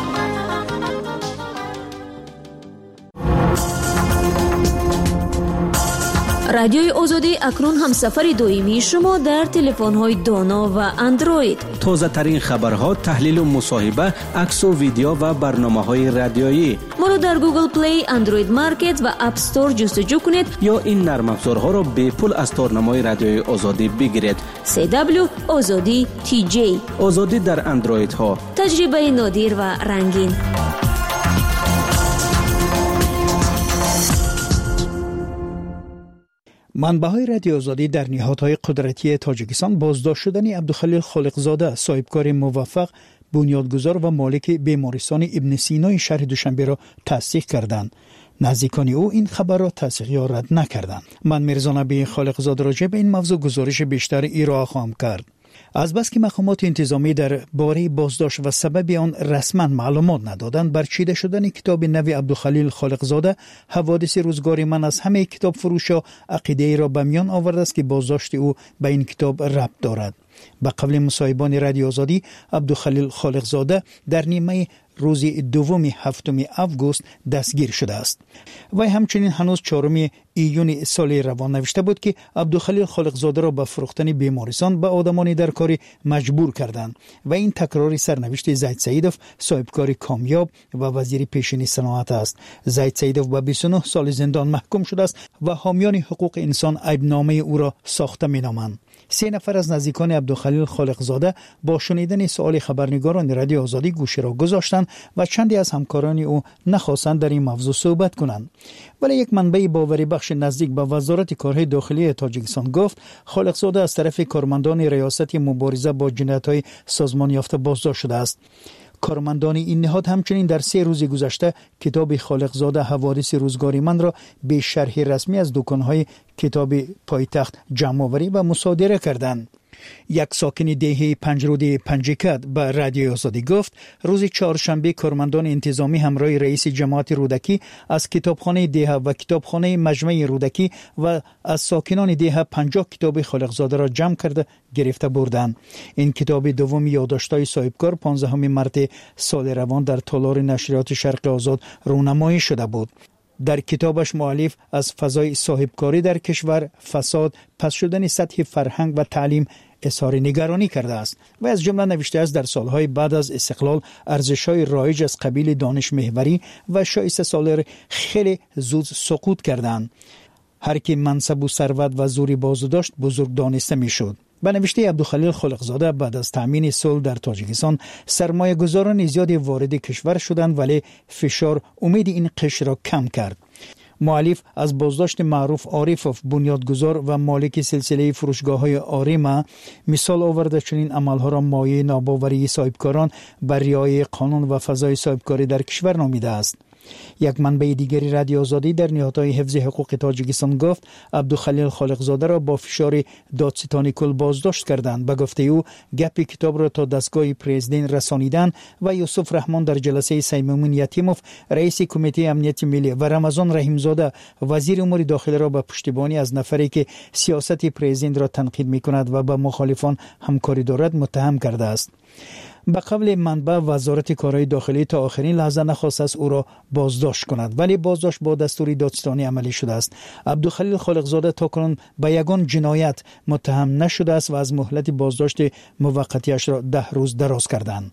رادیوی آزادی اکنون هم سفر دائمی شما در تلفن‌های دانا و اندروید. تازه ترین خبرها، تحلیل و مصاحبه، عکس و ویدیو و برنامه‌های رادیویی. ما رو در گوگل پلی، اندروید مارکت و اپ استور جستجو کنید یا این نرم افزارها را به پول از تارنمای رادیوی آزادی بگیرید. CW آزادی TJ. آزادی در اندروید ها. تجربه نادر و رنگین. منبع‌های رادیو آزادی در نهادهای قدرتی تاجیکستان بازداشت شدن عبدالخلیل خالقزاده، صاحبکار موفق، بنیادگذار و مالک بیمارستان ابن سینا شهر دوشنبه را تصدیق کردند. نزدیکان او این خبر را تصدیق یا رد نکردند. من میرزا نبی خالقزاده راجع به این موضوع گزارش بیشتر ارائه خواهم کرد. از بس که مقامات انتظامی در باره بازداشت و سبب آن رسما معلومات ندادند، برچیده شدن کتاب نوی عبدالخلیل خالقزاده حوادث روزگار من از همه کتاب فروشا عقیده ای را به میان آورده است که بازداشت او به این کتاب ربط دارد. به قول مصاحبان رادیو آزادی، عبدالخلیل خالقزاده در نیمه روز دوم هفتم آگوست دستگیر شده است. و همچنین هنوز 4 ایون سال روان نوشته بود که عبدالخلیل خالقزاده را به فروختن بیمارستان به آدمانی در کار مجبور کردند و این تکراری سرنوشت زید سیدوف، صاحبکار کامیاب و وزیر پیشین صنعت است. زید سیدوف به 29 سال زندان محکوم شده است و حامیان حقوق انسان عیبنامه او را ساخته مینامند. 3 نفر از نزدیکان عبدالخلیل خالقزاده با شنیدن سوال خبرنگاران رادیو آزادی گوشه را گذاشتند و چندی از همکاران او نخواستند در این موضوع صحبت کنند. ولی یک منبع باوری بخش نزدیک به وزارت کارهای داخلی تاجیکستان گفت خالقزاده از طرف کارمندان ریاست مبارزه با جنایت‌های سازمان یافته بازداشت شده است. کارمندان این نهاد همچنین در 3 روز گذشته کتاب خالقزاده حوادث روزگار من را به شرح رسمی از دکان‌های کتاب پایتخت جمع‌آوری و مصادره کردند. یک ساکن دهه پنجرود پنجکد به رادیو آزادی گفت روز چهارشنبه کارمندان انتظامی همراه رئیس جماعت رودکی از کتابخانه دهه و کتابخانه مجمع رودکی و از ساکنان دهه 50 کتاب خالقزاده را جمع کرده گرفته بردند. این کتاب دوم یادداشت‌های صاحبکار 15 مارس سال روان در تالار نشریات شرق آزاد رونمایی شده بود. در کتابش مؤلف از فضای صاحبکاری در کشور، فساد، پس شدن سطح فرهنگ و تعلیم اظهار نگرانی کرده است و از جمله نوشته است در سالهای بعد از استقلال ارزش‌های رایج از قبیل دانش محوری و شایسته سالار خیلی زود سقوط کردند. هر کی منصب و ثروت و زوری بازو داشت بزرگ دانسته میشد. به نوشته عبدالخلیل خالقزاده بعد از تامین صلح در تاجیکستان سرمایه گذاران زیادی وارد کشور شدند ولی فشار امید این قشر را کم کرد. مؤلف از بازداشت معروف عارفوف بنیادگذار و مالک سلسله فروشگاه‌های آریما مثال آورده چنین عملها را مایه ناباوری صاحبکاران بر رعایت قانون و فضای صاحبکاری در کشور نامیده است. یک منبع دیگری رادیو آزادی در نهادهای حفظ حقوق تاجیکستان گفت عبدالخلیل خالقزاده را با فشار دادستانی کل بازداشت کردند. به گفته او گپ کتاب را تا دستگاه پرزیدنت رسانیدند و یوسف رحمان در جلسه سیمون یتیموف رئیس کمیته امنیت ملی و رمضان رحیمزاده وزیر امور داخلی را به پشتیبانی از نفری که سیاست پرزیدنت را تنقید می‌کند و با مخالفان همکاری دارد متهم کرده است. به قول منبع وزارت کارهای داخلی تا آخرین لحظه نخواست است او را بازداشت کند ولی بازداشت با دستور دادستانی عملی شده است. عبدالخلیل خالقزاده تاکنون به یگان جنایت متهم نشده است و از مهلت بازداشت موقتیش را 10 روز دراز کردند.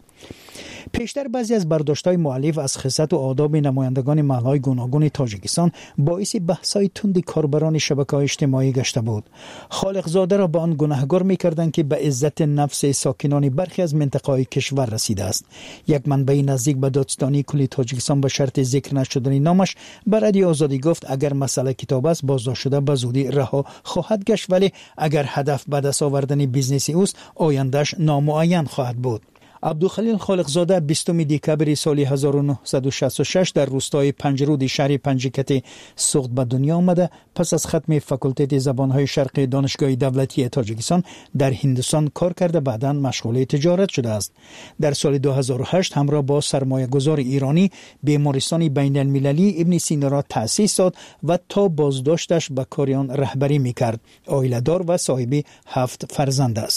پیشتر بعضی از برداشت‌های مؤلف از خصلت و آداب نمایندگان محل‌های گوناگون تاجیکستان باعث بحث‌های تند کاربران شبکه‌های اجتماعی گشته بود. خالقزاده را به آن گناهکار می‌کردند که به عزت نفس ساکنان برخی از منطقه‌های کشور رسیده است. یک منبع نزدیک به دادستانی کل تاجیکستان به شرط ذکر نشدن نامش به رادیو آزادی گفت اگر مسئله کتاب است بازداشت شده به زودی رها خواهد گشت ولی اگر هدف به دست آوردن بیزنس اوست آیندهش نامعین خواهد بود. عبدالخلیل خالقزاده 20 دکبر سال 1966 در روستای پنجرود شهر پنجکت سوخت به دنیا آمده. پس از ختم فاکولته زبانهای شرقی دانشگاه دولتی تاجیکستان در هندوستان کار کرده بعداً مشغول تجارت شده است. در سال 2008 همراه با سرمایه گذار ایرانی بیمارستان بین المللی ابن سینا را تأسیس داد و تا بازداشتش به کاریان رهبری میکرد. عائله دار و صاحب 7 فرزند است.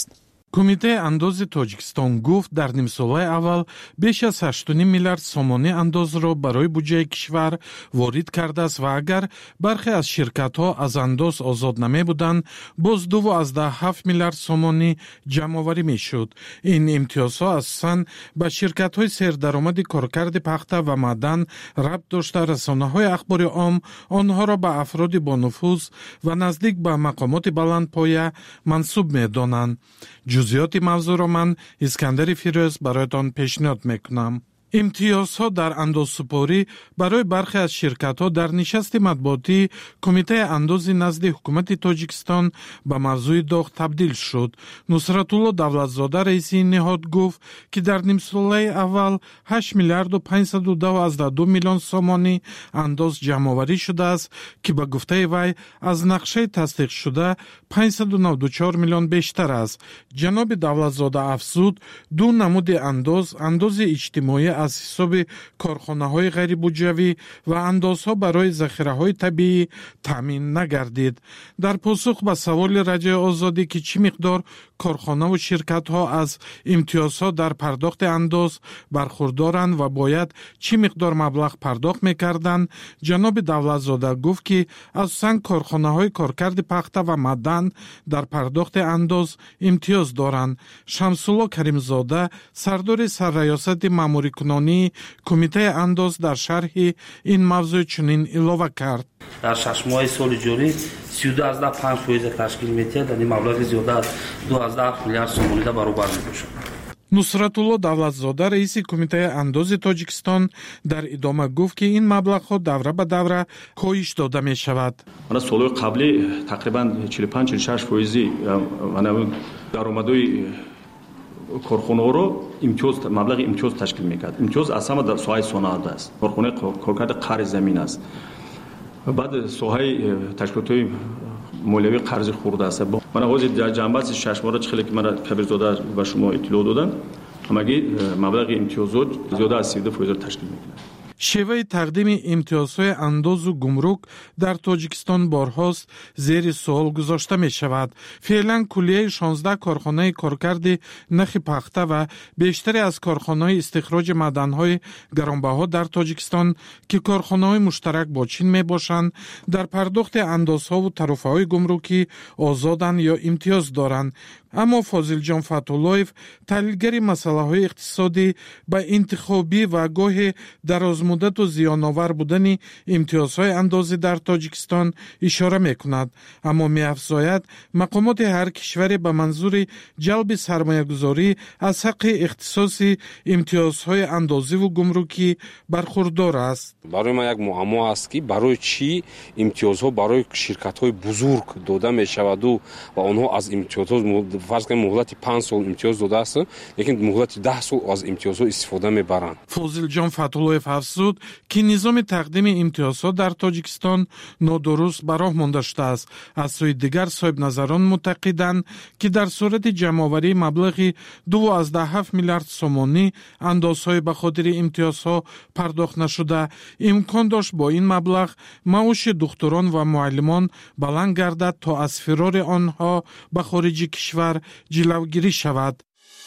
کمیته انداز تاجیکستان گفت در نیم ساله اول بیش از 8.5 میلیارد سومانی انداز را برای بودجه کشور وارد کرده است و اگر برخی از شرکت‌ها از انداز آزاد نمی بودند باز 2.7 میلیارد سومانی جمع‌آوری میشد. این امتیازها اساساً به شرکت‌های سردرآمد کارکرد پخته و معدن ربط داشته رسانه‌های اخباری عام آنها را به افراد با نفوذ و نزدیک به مقامات بلندپایه منسوب می‌دانند. جزئیات موضوع را من اسکندر فیروز برایتان پیشنهاد میکنم. امتیازها در اندازسپاری برای برخی از شرکت‌ها در نشست مطبوعاتی کمیته انداز نزد حکومت تاجیکستان به موضوع داغ تبدیل شد. نصرتالله دولتزاده رئیس این نهاد گفت که در نیم ساله اول 8 میلیارد و 512 میلیون سومانی انداز جمع‌آوری شده است که به گفته وی از نقشه تصدیق شده 594 میلیون بیشتر است. جناب دولتزاده افزود دو نمود انداز اجتماعی از حساب کارخانه‌های غیر بودجوی و اندازها برای ذخیره‌های طبیعی تامین نگردید. در پاسخ به سوال رجای آزادی که چه مقدار کارخانه و شرکت‌ها از امتیازها در پرداخت انداز برخوردارند و باید چه مقدار مبلغ پرداخت می‌کردند، جناب دولتزاده گفت که اساساً کارخانه‌های کارکرد پخته و معدن در پرداخت انداز امتیاز دارند. شمس‌الله کریمزاده سردار سرریاست مأموری کنانی کمیته انداز در شرح این موضوع چنین اضافه کرد: در 6 ماه سال جاری 32.5% تشکیل می‌دهد، یعنی مبلغ زیاده از 2.7 میلیارد سومانی را برابر می‌باشد. نصرتالله دولتزاده رئیس کمیته انداز تاجیکستان در ادامه گفت که این مبلغ‌ها دوره به دوره کاهش داده می‌شود. من سال قبلی تقریبا 45-46% درآمدهای کارخانه رو مبلغ امتیاز تشکیل می‌کرد. امتیاز اصلا در ساحه صنعت است. کارخانه کارکرد قرض زمین است. بعد ساحه تشکیلات‌های مالیوی قرض خورده است. من آغاز در جنبه 6 ماه خیلی که من کبیرزاده به شما اطلاع دادم، همگی مبلغ امتیازات زیاده از 32% تشکیل می‌کنه. شیوه تقدیم امتیازهای انداز و گمرک در تاجیکستان بارهاست زیر سوال گذاشته می شود. فعلا کلیه 16 کارخانه کارکرد نخ پخته و بیشتری از کارخانه‌های استخراج معدن‌های گرانبها در تاجیکستان که کارخانه‌های مشترک با چین می باشند در پرداخت اندازها و طرفه‌های گمرکی آزادند یا امتیاز دارند. اما فاضل جان فتولایف تحلیلگر مسائل اقتصادی به انتخابی و گاه درازمدت و زیان‌آور بودن امتیازهای اندازی در تاجیکستان اشاره می‌کند، اما می‌افزاید مقامات هر کشوری به منظور جلب سرمایه‌گذاری از حق اختصاص امتیازهای اندازی و گمرکی برخوردار است. برای ما یک معما است که برای چی امتیازها برای شرکت‌های بزرگ داده می‌شود و آنها از امتیازها فرض کنیم مهلت 5 سال امتیاز داده است، لیکن مهلت 10 سال از امتیازها استفاده می‌برند. فاضل جان فتولایف افزود که نظام تقدیم امتیازها در تاجیکستان نادرست به راه مانده است. از سوی دیگر صاحب نظران معتقدند که در صورت جمع‌آوری مبلغ 2.7 میلیارد سومانی اندازهای به خاطر امتیازها پرداخت نشده، امکان داشت با این مبلغ معاش دکتران و معلمان بلند گردد تا از فرار آنها به خارج کشور جلوگیری شود.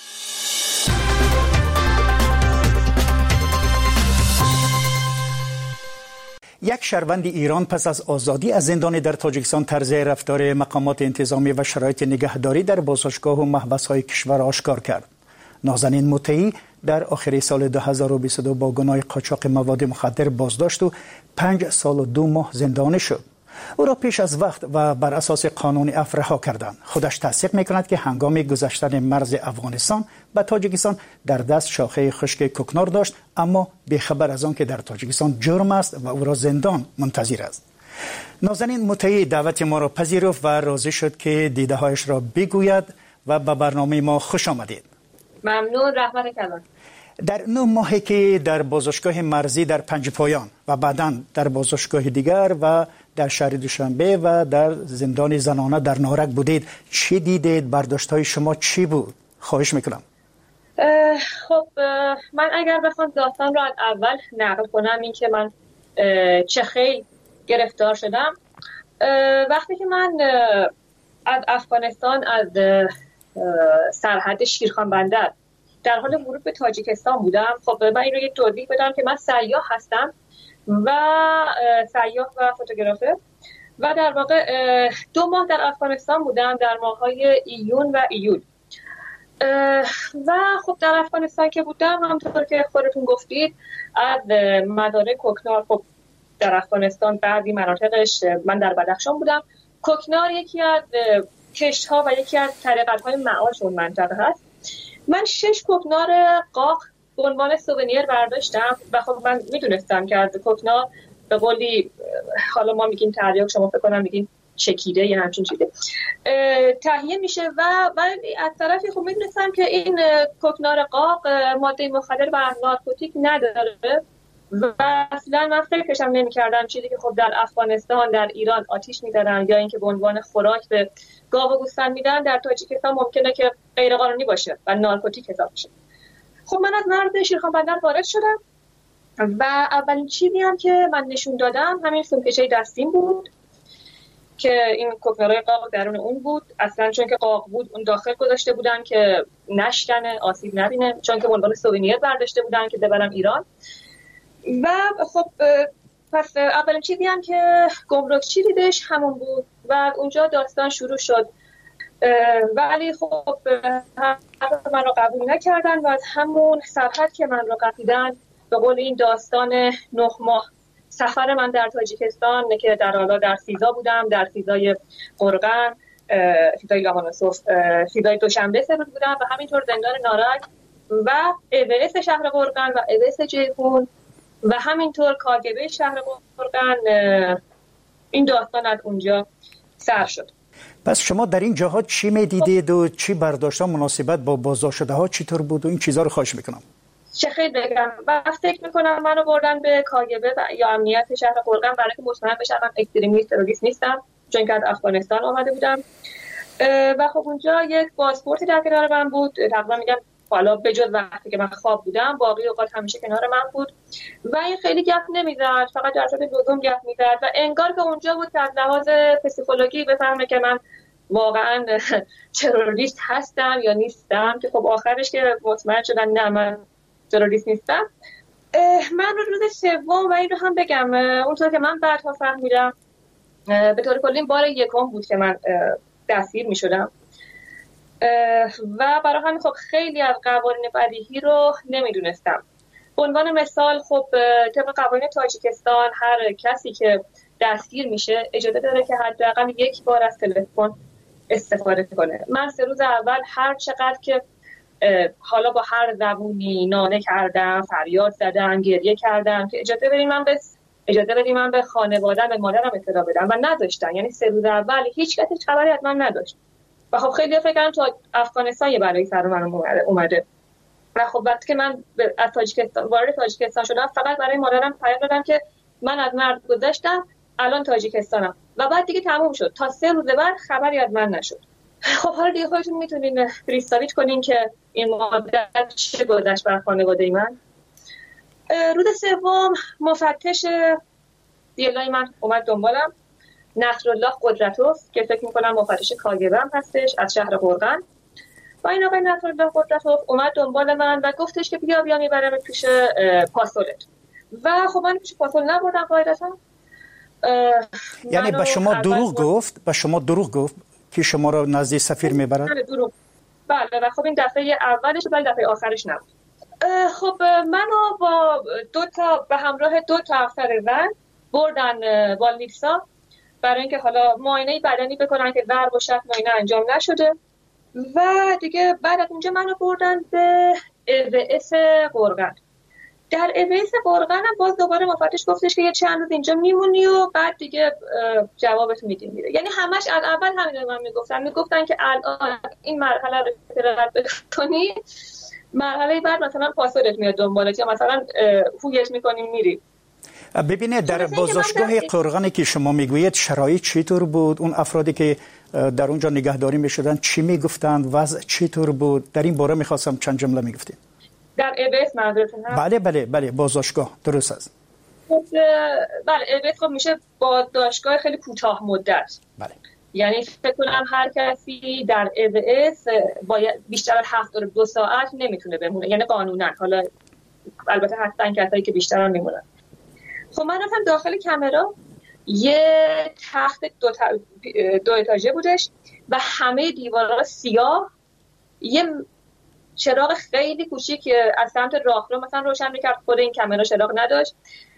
یک شهروند ایران پس از آزادی از زندان در تاجیکستان طرز رفتار مقامات انتظامی و شرایط نگهداری در بازداشتگاه و محبس‌های کشور آشکار کرد. نازنین مطیعی در آخر سال 2022 با گناه قاچاق مواد مخدر بازداشت و 5 سال و 2 ماه زندانی شد. او را پیش از وقت و بر اساس قانون عفو رها کردند. خودش تصدیق می‌کند که هنگام گذشتن مرز افغانستان به تاجیکستان در دست شاخه خشک کوکنار داشت، اما بی‌خبر از آن که در تاجیکستان جرم است و او را زندان منتظر است. نازنین مطیعی دعوت ما را پذیرفت و راضی شد که دیده‌هایش را بگوید و به برنامه ما خوش آمدید. ممنون، رحمت کلان. در 9 ماهی که در بازداشتگاه مرزی در پنجپایان و بعداً در بازداشتگاه دیگر و در شهر دوشنبه و در زندان زنانه در نارک بودید، چی دیدید؟ برداشت‌های شما چی بود؟ خواهش میکنم. خب من اگر بخوام داستان را از اول نقل کنم، این که من چه خیلی گرفتار شدم وقتی که من از افغانستان از سرحد شیرخان بندر در حال ورود به تاجیکستان بودم. خب من این رو یک توضیح بدم که من سیاح هستم و سیاح و فوتوگرافر و در واقع 2 ماه در افغانستان بودم در ماه‌های ایون و ایول و خب در افغانستان که بودم همونطور که خودتون گفتید از مزارع کوکنار، خب در افغانستان بعضی مناطقش من در بدخشان بودم. کوکنار یکی از کشت‌ها و یکی از طریقت‌های معاش اون منطقه هست. من 6 کوکنار قاق به عنوان سوونیر برداشتم و خب من میدونستم که از کوکنار به قولی حالا ما میگیم تریاک، شما فکر کنم میگین چکیده یا همچین چیزی تهیه میشه و از طرفی خب میدونستم که این کوکنار قاق ماده مخدر و نارکوتیک نداره و اصلا من فکرشم نمی‌کردم چیزی که خب در افغانستان در ایران آتیش می‌زدن یا اینکه به عنوان خوراک به گاو و گوسفند میدن در تاجیکستان ممکنه که غیر قانونی باشه و نارکوتیک حساب بشه. خب من از مرز شیرخان بندر وارد شدم و اولین چیزی هم که من نشون دادم همین سومکشه دستیم بود که این کوکنارای قاق درون اون بود. اصلا چون که قاق بود اون داخل گذاشته بودن که نشکنه، آسیب نبینه، چون که به عنوان سوونیر برداشته بودن که ببرم ایران. و خب پس اولین چیزی هم که گمرکچی دیدش همون بود و اونجا داستان شروع شد. ولی خب من رو قبول نکردن و از همون سرحد که من رو قپیدن به قول این داستان 9 ماه سفر من در تاجیکستان که در حالا در سیزا بودم، در سیزای قرغن، سیزای لاهانوسوف، سیزای دوشنبه سپر بودم و همینطور زندان نارنج و اوس شهر قرغن و اوس جیهون و همینطور کاگبه شهر قرغن. این داستان از اونجا سر شد. پس شما در این جاها چی میدیدید و چی برداشتان مناسبت با بازداشت شده ها چطور بود و این چیزا رو خواهش میکنم. چه خیلی بگم و فکر میکنم منو بردن به کاگبه و یا امنیت شهر قرغن برای که مطمئن بشم من اکستریمیست تروریست نیستم، چون که از افغانستان آمده بودم و خب اونجا یک پاسپورتی در کنار من بود. تقریبا میگم حالا به جز وقتی که من خواب بودم باقی اوقات همیشه کنار من بود و این خیلی گپ نمیزد، فقط در صورت لزوم گپ میزد و انگار که اونجا بود که از لحاظ پسیکولوژی بفهمه که من واقعا تروریست هستم یا نیستم، که خب آخرش که مطمئن شدن نه من تروریست نیستم. من روز سوم و این رو هم بگم اونطور که من بعدها فهمیدم به طور کلی بار یکم بود که من دستگیر میشدم و برای همین خب خیلی از قوانین بدیهی رو نمیدونستم. به عنوان مثال خب طبق قوانین تاجیکستان هر کسی که دستگیر میشه اجازه داره که حداقل 1 بار از تلفن استفاده کنه. من 3 روز اول هر چقدر که حالا با هر زبونی ناله کردم، فریاد زدم، گریه کردم که اجازه بدید من به خانواده‌ام، به مادرم اطلاع بدم و نذاشتن. یعنی 3 روز اول هیچ کسی خبری از من نداشت و خب خیلی فکر کردن تو افغانستان یه بلایی سر من اومده و خب وقتی که من از تاجیکستان وارد تاجیکستان شدم فقط برای مادرم پیام دادم که من از مرز گذشتم، الان تاجیکستانم و بعد دیگه تموم شد. تا 3 روز بعد خبری از من نشد. خب حالا دیگه خودتون میتونین ریستاریت کنین که این مدت چه گذشت بر خانواده من. روز سوم مفتش دیلای من اومد دنبالم، نصرالله قدرتوف که فکر میکنم مفتش کاگبه هم هستش از شهر قرغن و این آقای نصرالله قدرتوف اومد دنبال من و گفتش که بیا میبرم پیش پاسولت و خب من پیش پاسول نبردم قاعدتا. یعنی به شما دروغ گفت که شما رو نزد سفیر میبرد؟ بله و خب این دفعه اولش ولی دفعه آخرش نبود. خب منو با به همراه 2 افسر زن بردن والنیتسا برای اینکه حالا معاینه بدنی بکنن که ضرب و شتم و اینا انجام نشده و دیگه بعد از اونجا منو بردن به اوس قرغن. در اوس قرغن هم باز دوباره مفتش گفتش که یه چند روز اینجا میمونی و بعد دیگه جوابت میدیم میره. یعنی همش از اول همین من میگفتن که الان این مرحله رو رد بکنی، مرحله بعد مثلا پاسپورت میاد دنبالت یا مثلا هویت میکنی میری. ببینید در بازداشتگاه قرغنی که شما میگویید شرایط چطور بود؟ اون افرادی که در اونجا نگهداری میشدن چی میگفتند؟ وضع چطور بود؟ در این باره میخواستم چند جمله میگفتید. در اوس منظورتون هست؟ بله بازداشتگاه درست است. بله اوس خب میشه بازداشتگاه خیلی کوتاه مدت. بله. یعنی فکر کنم هر کسی در EWS باید بیشتر از 72 ساعت نمیتونه بمونه، یعنی قانونا. حالا البته هستن کسایی که بیشتر هم میمونن. خب من رفتم داخل کامرا، یه تخت دو اتاژه بودش و همه دیوارا سیاه، یه چراغ خیلی کوچیک که از سمت راهرو مثلا روشن میکرد، خود این کامرا چراغ نداشت،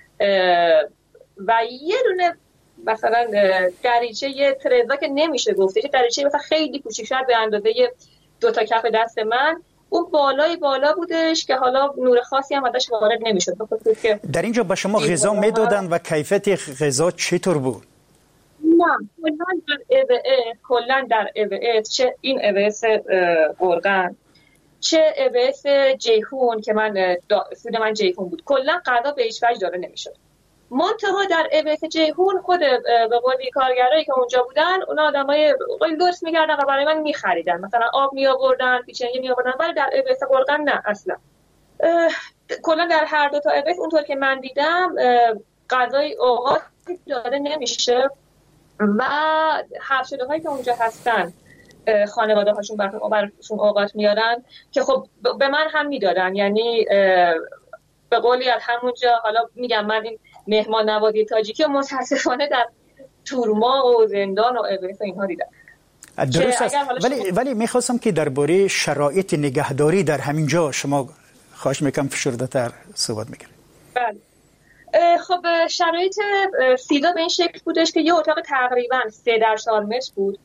و یه دونه مثلا دریچه، یه ترزا که نمیشه گفته، یه دریچه مثلا خیلی کوچیک، شاید به اندازه 2 تا کف دست من، اون بالا بودش که حالا نور خاصی هم ازش وارد نمیشد. در اینجا به شما غذا میدادن و کیفیت غذا چطور بود؟ نه کلا در EWS، چه این EWS گرگان چه EWS جیهون که من سود من جیهون بود، کلا غذا به هیچ وجه داده نمیشد. منتها در EWS جیهون خود به قولی کارگرایی که اونجا بودن، اونا آدمای درست می‌کردن و برای من می‌خریدن، مثلا آب می‌آوردن، پیچنی می‌آوردن، ولی در EWS گرگان نه اصلا. کلا در هر دو تا EWS اونطور که من دیدم غذای اوقات داده نمیشه و حبس شده‌هایی که اونجا هستن خانواده‌هاشون براشون اوقات میارن که خب به من هم میدادن، یعنی به قولی از همونجا. حالا میگم من این مهمان نوازی تاجیکی و متاسفانه در تورما و زندان و EWS و اینها دیدم. درست است، ولی میخواستم که درباره شرایط نگهداری در همین جا شما خواهش میکنم فشرده‌تر صحبت میکنید. بله. خب شرایط سیدا به این شکل بودش که یه اتاق تقریبا 3 در 4 متر بود.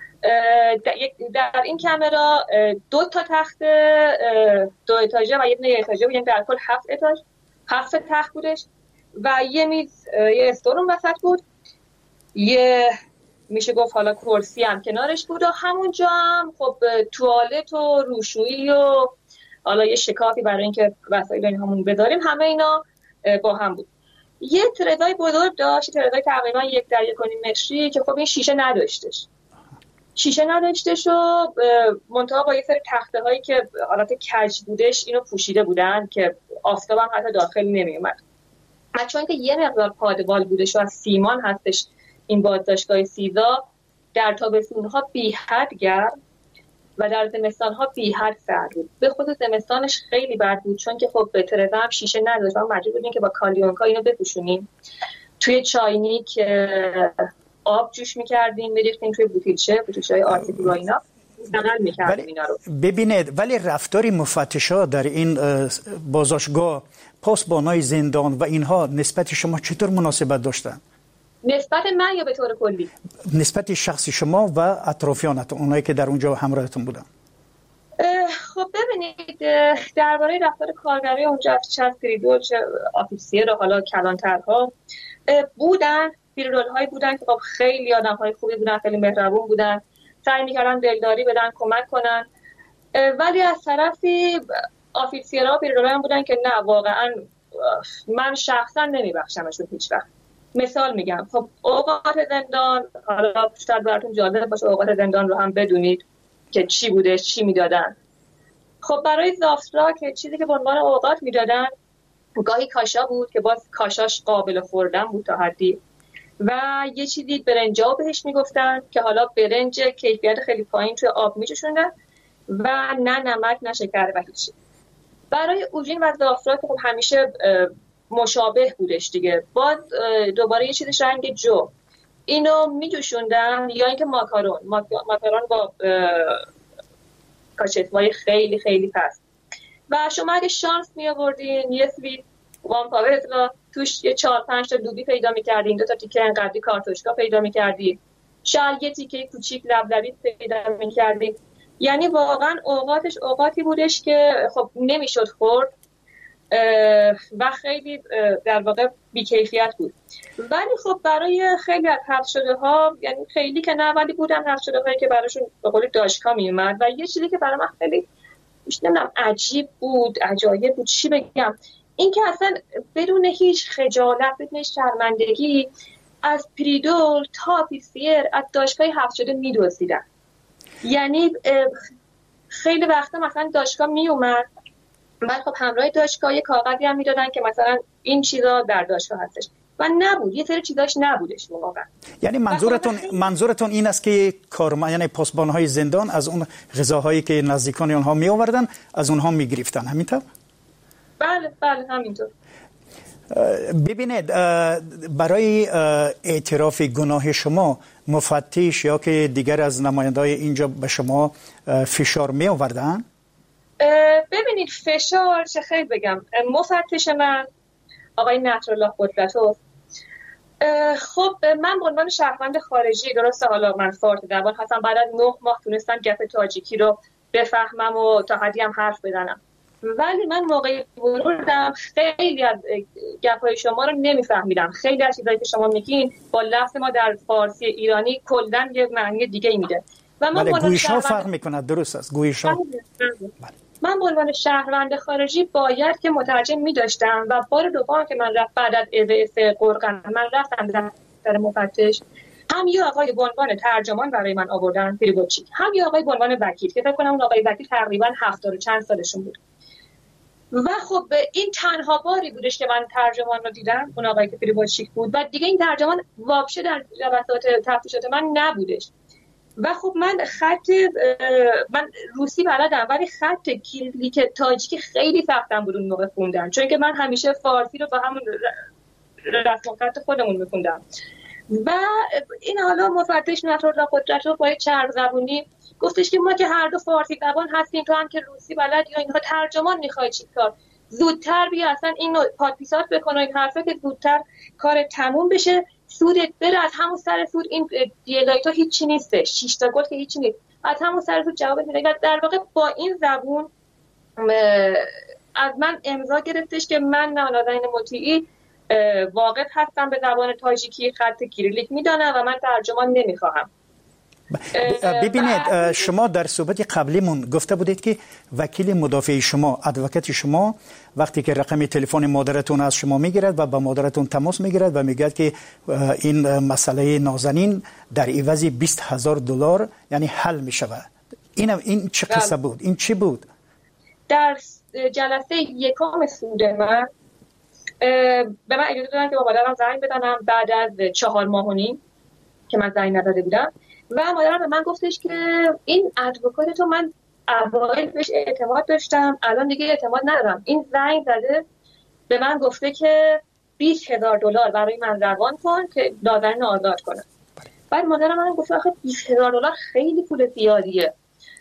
در این کامرا 2 تا تخت 2 اتاژه و یه اتاژه بود، یعنی در کل 7 تخت بودش و یه میز، یه استول اون وسط بود، یه میشه گفت حالا کرسی هم کنارش بود و همونجا هم خب توالت و روشویی و حالا یه شکافی برای اینکه وسایل اینهامون بذاریم، همه اینا با هم بود. یه ترزای بزرگ داشت، ترزای تقریبا 1 در 1.5 متری که خب این شیشه نداشتش و منتها با یه سری تخته هایی که حالت کج بودش اینو پوشیده بودن که آفتاب هم حتی داخل نمی اومد. چون که یه مقدار پادبال بودش و از سیمان هستش این بازداشتگاه سیدا، در تابستون ها بی حد گرم و در زمستان ها بی حد سرد بود. به خصوص زمستانش خیلی بد بود چون که خب ترزا هم شیشه نداشت و مجبور بودیم که با کالیونکا اینو بپوشونیم. توی چاینیک آب جوش می‌کردیم، می‌ریختیم توی بوتیلچه‌های آرتیفی و اینا استعمال می‌کردیم اینا رو. ببینید ولی رفتار مفتشا در این بازداشتگاه، پاسبانای زندان و اینها نسبت شما چطور مناسبت داشتن؟ نسبت من یا به طور کلی؟ نسبت شخصی شما و اطرافیانتون، اونایی که در اونجا همراهتون بودن. خب ببینید درباره رفتار کارگرای اونجا، چه پریدول چه آفیسیر و حالا کلانترها بودن، پیرول‌هایی بودن که خب خیلی آدم‌های خوبی بودن، خیلی مهربون بودن، سعی می‌کردن دلداری بدن، کمک کنن، ولی از طرفی آفیسرها و پیرول‌ها بودن که نه واقعا من شخصا نمیبخشمشون هیچ وقت. مثال میگم، خب اوقات زندان، حالا شاید براتون جالب باشه اوقات زندان رو هم بدونید که چی بوده، چی میدادن. خب برای زافترا که چیزی که به عنوان اوقات میدادن گاهی کاشا بود که باز کاشاش قابل خوردن بود تا حدی، و یه چیزی برنجا بهش میگفتن که حالا برنج کیفیت خیلی پایین توی آب میچشوندن و نه نمک نه شکر و هیچ. برای اوژین و زافترا که خب همیشه مشابه بودش دیگه، باز دوباره یه چیزش رنگ جو، اینو میجوشوندن، یا اینکه ماکارون با کاچتوای خیلی خیلی پست. و شما اگه شانس می آوردین یه سویت وان پاورتلا توش یه 4-5 تا دوبی پیدا می‌کردین، 2 تا تیکه انقدری کارتوشکا پیدا می‌کردین، شاید یه تیکه کوچیک لبلبی پیدا می‌کردین. یعنی واقعا اوقاتش اوقاتی بودش که خب نمیشد خورد و خیلی در واقع بی‌کیفیت بود. ولی خب برای خیلی از حبس شده‌ها، یعنی خیلی که نه ولی بودن حبس شده‌هایی که براشون به قول داشکا میومد و یه چیزی که برای من خیلی نمیدونم عجیب بود، عجایب بود، چی بگم، این که اصلا بدون هیچ خجالت، بدون هیچ شرمندگی از پریدول تا آفیسیر از داشکای حبس شده میدوزیدن. یعنی خیلی وقتا مثلا داشکا میومد، بعد خب همراه داشکا یه کاغذی هم میدادن که مثلا این چیزا در داشکا هستش، و نبود، یه سری چیزاش نبودش واقعا. یعنی منظورتون این است که یعنی پاسبان‌های زندان از اون غذاهایی که نزدیکان اونها می آوردن از اونها می گرفتن، همینطور؟ بله همینطور. ببینید برای اعتراف گناه شما مفتش یا که دیگر از نماینده‌های اینجا به شما فشار می آوردن؟ ببینید فشار چه خیلی بگم، مفتش من آقای نصرالله قدرتوف، خب من به عنوان شهروند خارجی، درسته حالا من فارسی زبان هستم، بعد از 9 ماه تونستم گپ تاجیکی رو بفهمم و تا حدی هم حرف بزنم، ولی من موقعی ورودم خیلی از گپ‌های شما رو نمیفهمیدم. خیلی از چیزایی که شما میگین با لفظ ما در فارسی ایرانی کلاً یه معنی دیگه میده و من گویش‌ها فرق میکنه. درست است گویش‌ها. من به عنوان شهروند خارجی باید که مترجم می‌داشتم و بار دوم که من بعد از EVS قرقن من رفتم در مفتش، هم یه آقای به عنوان ترجمان برای من آوردن پریبوچی، هم یه آقای به عنوان وکیل که فکر کنم اون آقای وکیل تقریبا 70 و چند سالشون بود. و خب این تنها باری بودش که من ترجمان رو دیدم، اون آقای که پریبوچی بود و دیگه این ترجمان واپشه در جلسات تفتیشات من نبودش. و خب من روسی بلدم ولی خط کلیک تاجیکی خیلی سختم بود اون موقع خوندن، چون که من همیشه فارسی رو با همون رسم خط خودمون میخوندم. و این حالا مفتش نصرالله قدرتوف با چرب زبونی گفتش که ما که هر دو فارسی زبان هستیم، تو هم که روسی بلد یا اینها ترجمان میخوای چیکار، زودتر بیا اصلا اینو پادپیسات بکن و این حرفه که زودتر کار تموم بشه، سودت بره، از همون سر سود این دیلایتو هیچی نیستش، 6 تا گل که هیچی نیست، از همون سر سود جواب میده. در واقع با این زبون از من امضا گرفتش که من نازنین مطیعی واقف هستم به زبان تاجیکی، خط کیریلیک میدانم و من ترجمان نمیخواهم. ببینید شما در صحبت قبلیمون گفته بودید که وکیل مدافع شما، ادوکات شما، وقتی که رقم تلفن مادرتون از شما میگیرد و با مادرتون تماس میگیرد و میگه که این مسئله نازنین در عوض $20,000 یعنی حل میشود، این چه قصه بود؟ این چی بود؟ در جلسه یکم سود من به من اجازه دادن که با مادرم زنگ بزنم بعد از 4 ماه و نیم که من زنگ نداده بودم و مادرم به من گفتش که این ادوکات تو من اوایل بهش اعتماد داشتم، الان دیگه اعتماد ندارم. این زنگ زده به من گفته که $20,000 برای من روان کن که نازنین آزاد کنم. بعد مادرم من گفت آخه $20,000 خیلی پول زیادیه،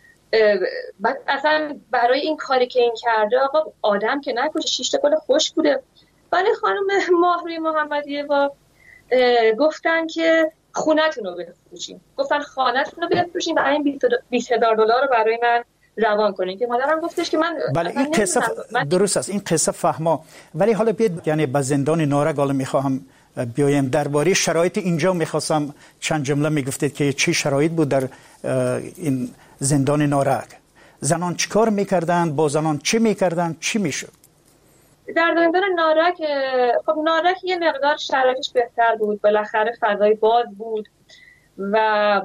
بعد اصلا برای این کاری که این کرده آقا آدم که نکشه، 6 تا گل خوش بوده. ولی خانم ماهروی محمدیه با گفتن که خونتون رو بفروشین، گفتن خانتون رو بفروشین و این $20,000 رو برای من روان کنین که مادرم گفتش که من بله این قصه درست است، این قصه فهمه. ولی حالا بیاد یعنی به زندان نارک حالا میخواهم بیایم درباره شرایط اینجا میخواستم چند جمله میگفتید که چی شرایط بود در این زندان نارک، زنان چیکار میکردن، با زنان چی میکردن، چی میشد در زندان نارک؟ خب نارک یه مقدار شرایطش بهتر بود، بالاخره فضای باز بود و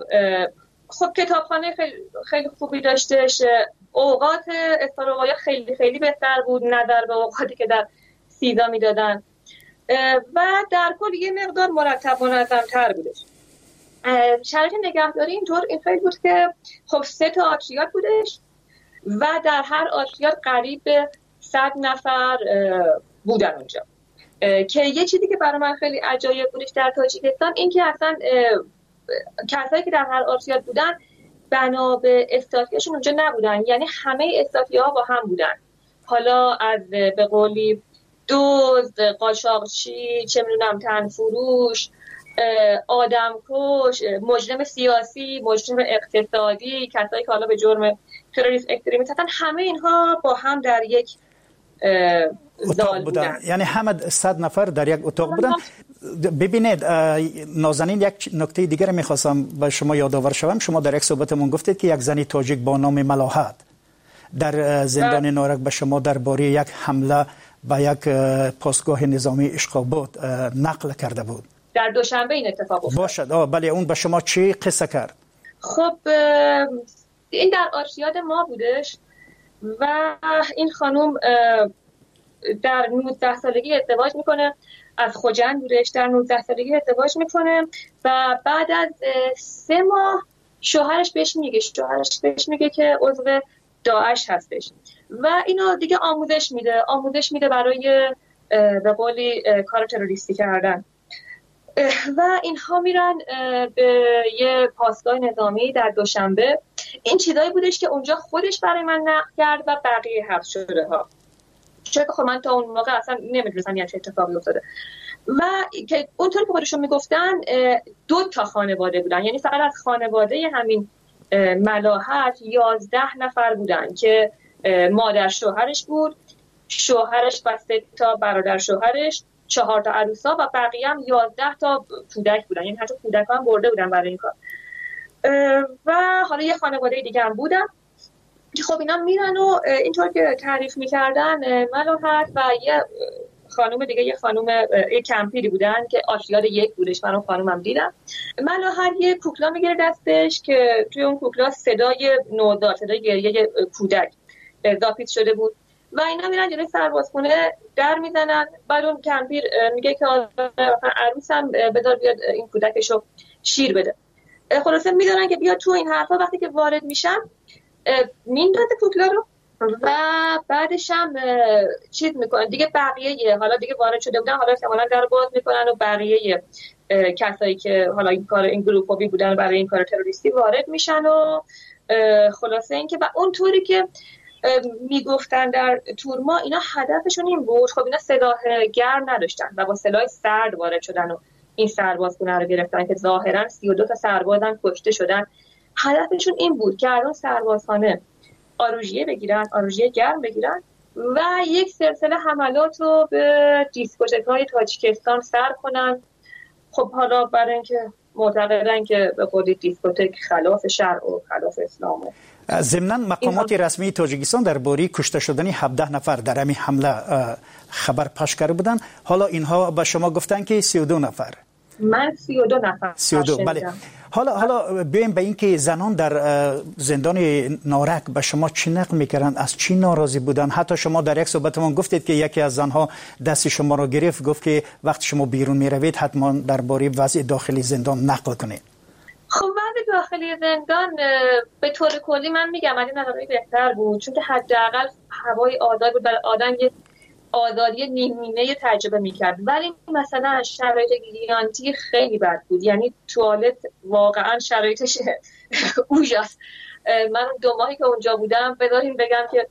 خب کتابخانه خیلی خوبی داشتش، اوقات افطار و غذا خیلی خیلی بهتر بود نظر به اوقاتی که در سیدا میدادن و در کل یه مقدار مرتب و منظم‌تر بودش. شرایط نگهداری این خیلی بود که خب 3 تا آتریات بودش و در هر آتریات قریب به 100 نفر بودن اونجا، که یه چیزی که برای من خیلی عجایب بودش در تاجیکستان این که اصلا کسایی که در هر آتریات بودن بنا به استاتیاشون اونجا نبودن، یعنی همه استاتیاها با هم بودن، حالا از به قولی دزد، قاچاقچی، چه میدونم تنفروش، آدمکش، مجرم سیاسی، مجرم اقتصادی، کسایی که حالا به جرم تروریسم اکستریمیست هستن، همه اینها با هم در یک اتاق بودن. یعنی همه 100 نفر در یک اتاق بودن. ببینید نازنین، یک نکته دیگر میخواستم به شما یادآور شوم. شما در یک صحبتمون گفتید که یک زنی تاجیک با نام ملاحت در زندان نارک به شما درباره یک حمله به یک پاسگاه نظامی اشقاباد نقل کرده بود. در دوشنبه این اتفاق افتاد. باشد. بله اون به شما چی قصه کرد؟ خب این در آرشیاد ما بودش و این خانم در 19 سالگی ازدواج میکنه، از خوجندورش در 19 سالگی ازدواج میکنه و بعد از 3 ماه شوهرش بهش میگه که عضو داعش هستش و اینو دیگه آموزش میده برای به قولی کار تروریستی کردن و اینها میرن به یه پاسگاه نظامی در دوشنبه. این چیزایی بودش که اونجا خودش برای من نقل کرد و بقیه حبس شده ها، چون خب من تا اون موقع اصلا نمیدونستم یه اتفاقی افتاده و که اونطور که خودشون میگفتن 2 تا خانواده بودن، یعنی فقط از خانواده همین ملاحت 11 نفر بودن که مادر شوهرش بود، شوهرش و 3 تا برادر شوهرش، 4 تا عروسا و بقیه هم 11 تا کودک بودن، یعنی حتی کودکان هم برده بودن برای این کار. و حالا یه خانواده دیگه هم بودن که خب اینا میرن و اینطور که تعریف میکردن ملاحت و یه خانم دیگه، یه کمپیری بودن که آشیار 1 بودش، من اون خانومم دیدم. ملاحت یه کوکلا میگیره دستش که توی اون کوکلا صدای نوزاد، صدای گریه کودک اضافه شده بود و اینا میرن جلوی سربازخونه در میزنن. بعد اون کمپیر میگه که عروسم بذار بیاد این کودکشو شیر بده. خلاصه میدونن که بیاد تو این حرفا. وقتی که وارد میشن میندازه کوکلا رو و بعدش هم چیز میکنن دیگه. بقیه حالا دیگه وارد شده بودن، حالا احتمالاً در باز میکنن و بقیه کسایی که حالا این گروپی بودن برای این کار تروریستی وارد میشن و خلاصه این که و اونطوری که میگفتن در تورما اینا هدفشون این بود. خب اینا سلاح گرم نداشتن و با سلاح سرد وارد شدن و این سربازخونه رو گرفتن که ظاهرا 32 تا سربازم کشته شدن. هدفشون این بود که از اون سربازخانه آروژیه بگیرن، آروژیه گرم بگیرن و یک سلسله حملات رو به دیسکوتک‌های تاجیکستان سر کنن. خب حالا برای اینکه معتقدن که به خودی دیسکوتک خلاف شرع و خلاف اسلامه. ضمناً مقامات رسمی تاجیکستان درباره کشته شدن 17 نفر در همین حمله خبر پخش کرده بودند. حالا اینها به شما گفتن که 32 نفر. من 32 نفر. 32 بله. حالا بیایم به این که زنان در زندان نارک به شما چی نقل میکردن، از چی ناراضی بودن؟ حتی شما در یک صحبتتون گفتید که یکی از زنها دست شما رو گرفت، گفت که وقتی شما بیرون میروید حتما درباره وضع داخلی زندان نقل کنید. خب وضع داخلی زندان به طور کلی من میگم از این نظر بهتر بود، چون که حداقل هوای آزاد بود، برای آدم یه آزادی نیمه تجربه میکرد. ولی مثلا شرایط گیانتی خیلی بد بود، یعنی توالت واقعا شرایطش اوجاست. من 2 ماهی که اونجا بودم بذاریم بگم که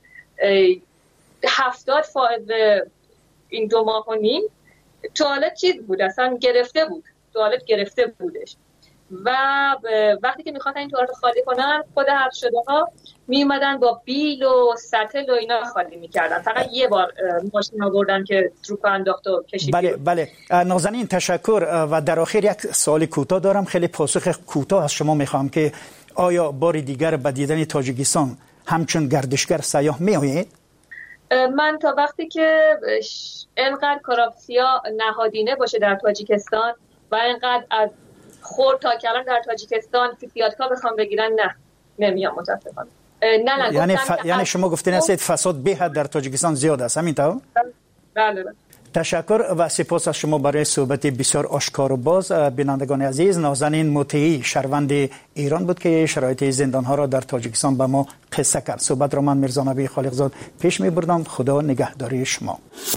70% این 2 ماه و نیم توالت چیز بود، اصلا گرفته بود، توالت گرفته بودش و وقتی که میخواستن این توالت رو خالی کنن خود حبس شده ها می اومدن با بیل و سطل و اینا خالی میکردن. فقط یه بار ماشین آوردن که تروپ انداخت و کشید. بله نازنین تشکر. و در آخر یک سوال کوتاه دارم، خیلی پاسخ کوتاه از شما میخوام که آیا بار دیگر به دیدن تاجیکستان همچون گردشگر سیاح میآیید؟ من تا وقتی که اینقدر کراپسیا نهادینه باشه در تاجیکستان و اینقدر از خورد تا کلان در تاجیکستان فیسیاتکا بخوام بگیرن نمیام متاسفانه. یعنی شما گفتین هستید فساد به حد در تاجیکستان زیاد است، همینطور؟ بله. تشکر و سپاس از شما برای صحبت بسیار آشکار و باز. بینندگان عزیز، نازنین مطیعی شهروند ایران بود که شرایط زندان‌ها را در تاجیکستان به ما قصه کرد. صحبت را من میرزا نبی خالقزاد پیش می‌بردم. خدا نگهداری شما.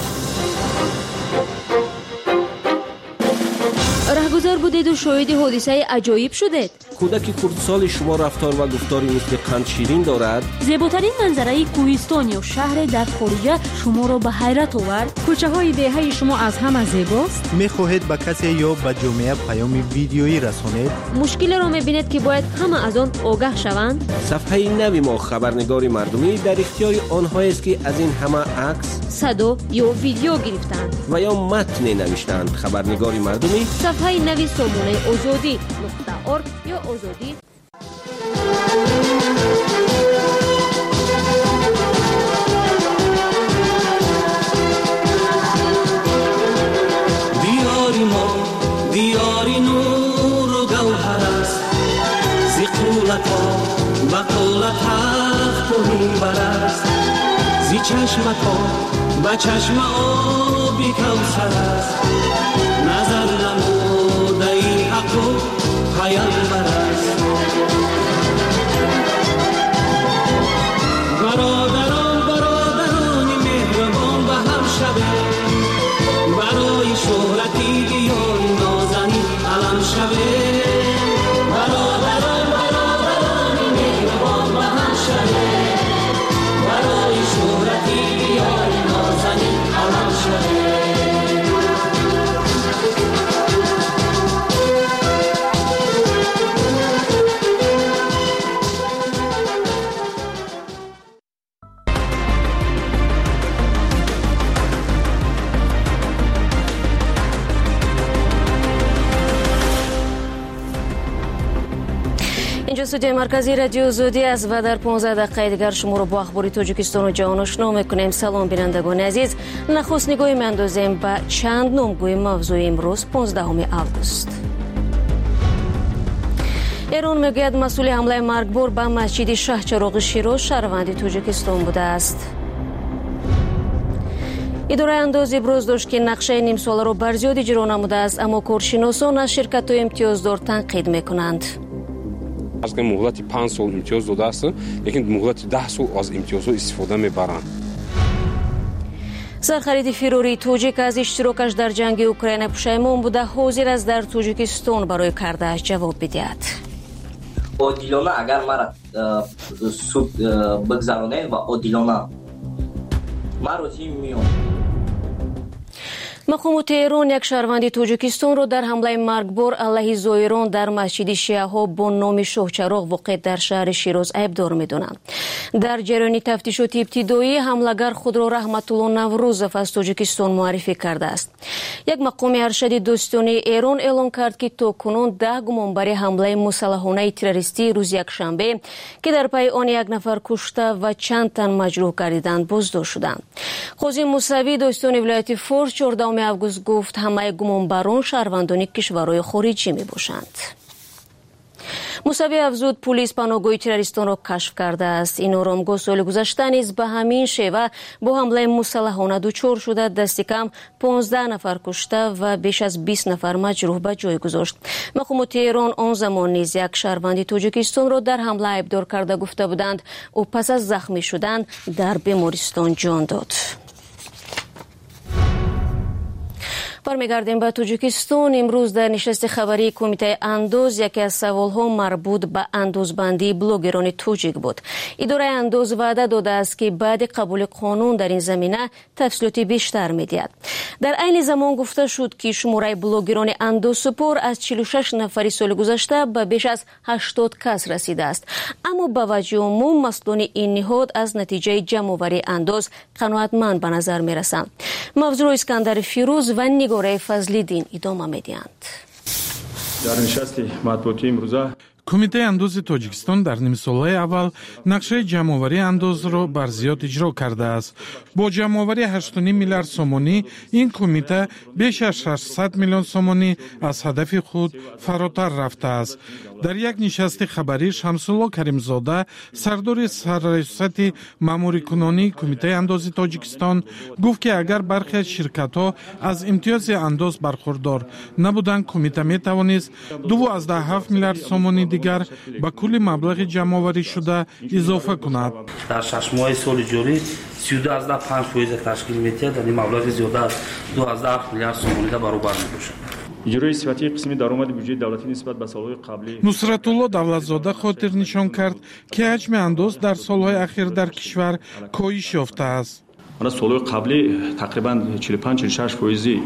رهگذر بودید و شاهد حادثه عجایب شدید. کودک کردسال شما رفتار و گفتاری مثل قند شیرین دارد. زیباترین منظره کوهستان یا شهر در خارج شما را به حیرت آورد. کوچه های دهه شما از همه زیباست. میخواهید به کسی یا به جامعه پیام ویدیویی رسانید؟ مشکل را میبینید که باید همه از آن آگاه شوند؟ صفحه نوی ما خبرنگار مردمی در اختیار آنهایی است که از این همه عکس، صدا یا ویدیو گرفتند و یا متن نوشتند. خبرنگار مردمی صفحه نوی سامانه آزادی .org یا آزادی. دیاری ما دیاری نور و گوهر است، زی قولت ها و قولت حق تو میبر است، زی چشمت ها به چشم آبی کوثر است نظر نموده این حق و پیامبر است برادران مهربان به هم شوه برای شهرتی دیار نازنین علم شوه استودیوی مرکزی رادیو زودی است و در 15 دقیقه دیگر شما را با اخبار تاجیکستان و جهان آشنا می‌کنیم. سلام بینندگان عزیز، نخست نگاهی می‌اندازیم به چند نامگوی موضوع امروز 15 آگوست. ایران میگوید مسئول حمله مرگبار به مسجد شهرچراغ شیراز شهروند تاجیکستان بوده است. اداره انداز ابراز داشت که نقشه نیم ساله را بر زیاد اجرا نموده است، اما کارشناسان از شرکت‌های امتیازدار تنقید می‌کنند. از مهلت 5 سال امتیاز داده است، لیکن مهلت 10 سال از امتیازها استفاده می‌برند. سرخرید فروری توجیک از اشتراکش در جنگ اوکراین پشیمان بوده، حاضر است در تاجیکستان برای کرده‌اش جواب بدهد. عادلانه اگر مرا سود بگذرانید و عادلانه من راضی میام. مقامات ایران یک شهروند تاجیکستان را در حمله مرگبار علیه زائران در مسجد شیعه‌ها با نام شاهچراغ واقع در شهر شیراز عیبدار می‌دانند. در جریان تفتیشات ابتدایی حمله‌گر خود را رحمت الله نوروزов از تاجیکستان معرفی کرده است. یک مقام ارشد دوستانه ایران اعلام کرد که تاکنون 10 گمانبر حمله مسلحانه تروریستی روز یکشنبه که در پی آن یک نفر کشته و چند تن مجروح گردیدند بازداشت شدند. قاضی موسوی دوستان ولایت فارس 14 آگوست گفت همه گمانبران شهروندان کشورهای خارجی می باشند. موسوی افزود پلیس پناهگاه تروریستان را کشف کرده است. این آرامگاه سال گذشته نیز به همین شیوه با حمله مسلحانه دچار شده، دست کم 15 نفر کشته و بیش از 20 نفر مجروح به جای گذاشت. مقامات ایران آن زمان نیز یک شهروند تاجیکستان را در حمله عیبدار کرده گفته بودند او پس از زخمی شدن در بیمارستان جان داد. برمیگردیم به تاجیکستان. امروز در نشست خبری کمیته انداز یکی از سوالها مربوط به اندازبندی بلوگران تاجیک بود. اداره انداز وعده داده است که بعد قبول قانون در این زمینه تفصیلات بیشتر می‌دهد. در عین زمان گفته شد که شماره بلوگران اندازسپار از 46 نفری سال گذشته به بیش از 80 کس رسیده است، اما با وجه عموم مسئولان این نهاد از نتیجه جمع‌آوری انداز قناعتمند به نظر می‌رسند. موضوع اسکندر فیروز و نگاره فضلی دین ادامه می‌دهند. در نشست مطبوعاتی امروزه کمیته انداز تاجیکستان در نیم ساله اول نقشه جمع‌آوری انداز را بر زیاد اجرا کرده است. با جمع‌آوری 8.5 میلیارد سومانی این کمیته بیش از 600 میلیون سومانی از هدف خود فراتر رفته است. در یک نشست خبری شمس‌الله کریمزاده سردار سرریاست مأموری کننده کمیته انداز تاجیکستان گفت که اگر برخی از شرکت‌ها از امتیاز انداز برخوردار نبودند، کمیته می‌توانست 2.7 میلیارد سومانی دیگر به کل مبلغ جمع‌آوری شده اضافه کند. در 6 ماه سال جاری 32.5% تشکیل می‌دهد. این مبلغ زیاده از 2.8 میلیارد سومانی را برابر می‌باشد. اجرای صفتی قسمی درآمد بودجه دولتی نسبت به سال‌های قبلی. نصرت الله دولتزاده خاطر نشان کرد که حجم انداز در سال‌های اخیر در کشور کاهش یافته است. من سال‌های قبلی تقریباً 45-46%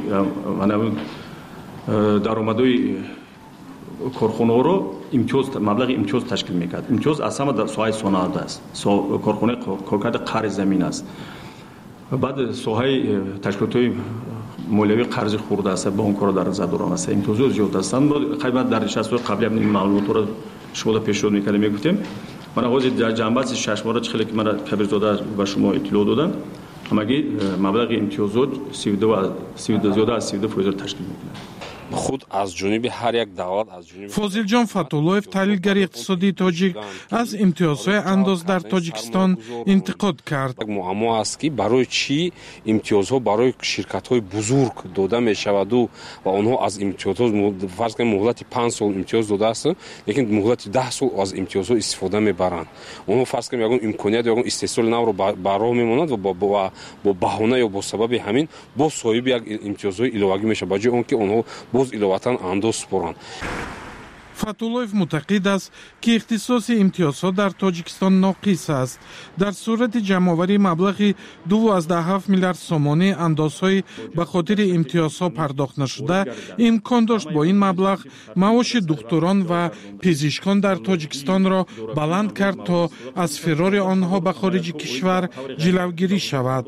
درآمدهای کارخانه رو مبلغ امتیاز تشکیل میکرد. امتیاز اصلا در ساحه صنعت است. کارخانه کارکرد قرض زمین است. بعد ساحه تشکیلات مالیوی قرض خورده است، بانک را در نظر دارم است. امتیازات زیاد هستند. قیمت در نشست قبلی هم این معلومات را شما پیشنهاد میکردیم میگفتیم. من آغاز در جنبه 6 ماه خیلی که من کبیرزاده به شما اطلاع دادم. همگی مبلغ امتیازات 32 زیاده از 32% تشکیل میکنه. خود از جانب هر یک دولت از جانب فاضل فتولویف تحلیلگر اقتصادی تاجیک از امتیازهای انداز در تاجیکستان انتقاد کرد. معما است که برای چی امتیازها برای شرکت‌های بزرگ داده می‌شود و آنها از امتیازها فرض کنیم مهلت 5 سال امتیاز داده است، لیکن مهلت 10 سال از امتیازها استفاده می‌برند. اونها فرض کنیم یگان امکانیت یگان استثمار نو رو برای می‌ماند و با بهانه یا با سبب همین با صاحب یک امتیازهای ایلاوگی میشه با جای اونکه اونها باز ایلواتن انداز سپارند. فتولویف معتقد است که اختصاص امتیازها در تاجیکستان ناقص است. در صورت جمع‌آوری مبلغ 2.7 میلیارد سومانی اندازهای به خاطر امتیازها پرداخت نشده، امکان داشت با این مبلغ معاش دکتران و پزشکان در تاجیکستان را بلند کرد تا از فرار آنها به خارج کشور جلوگیری شود.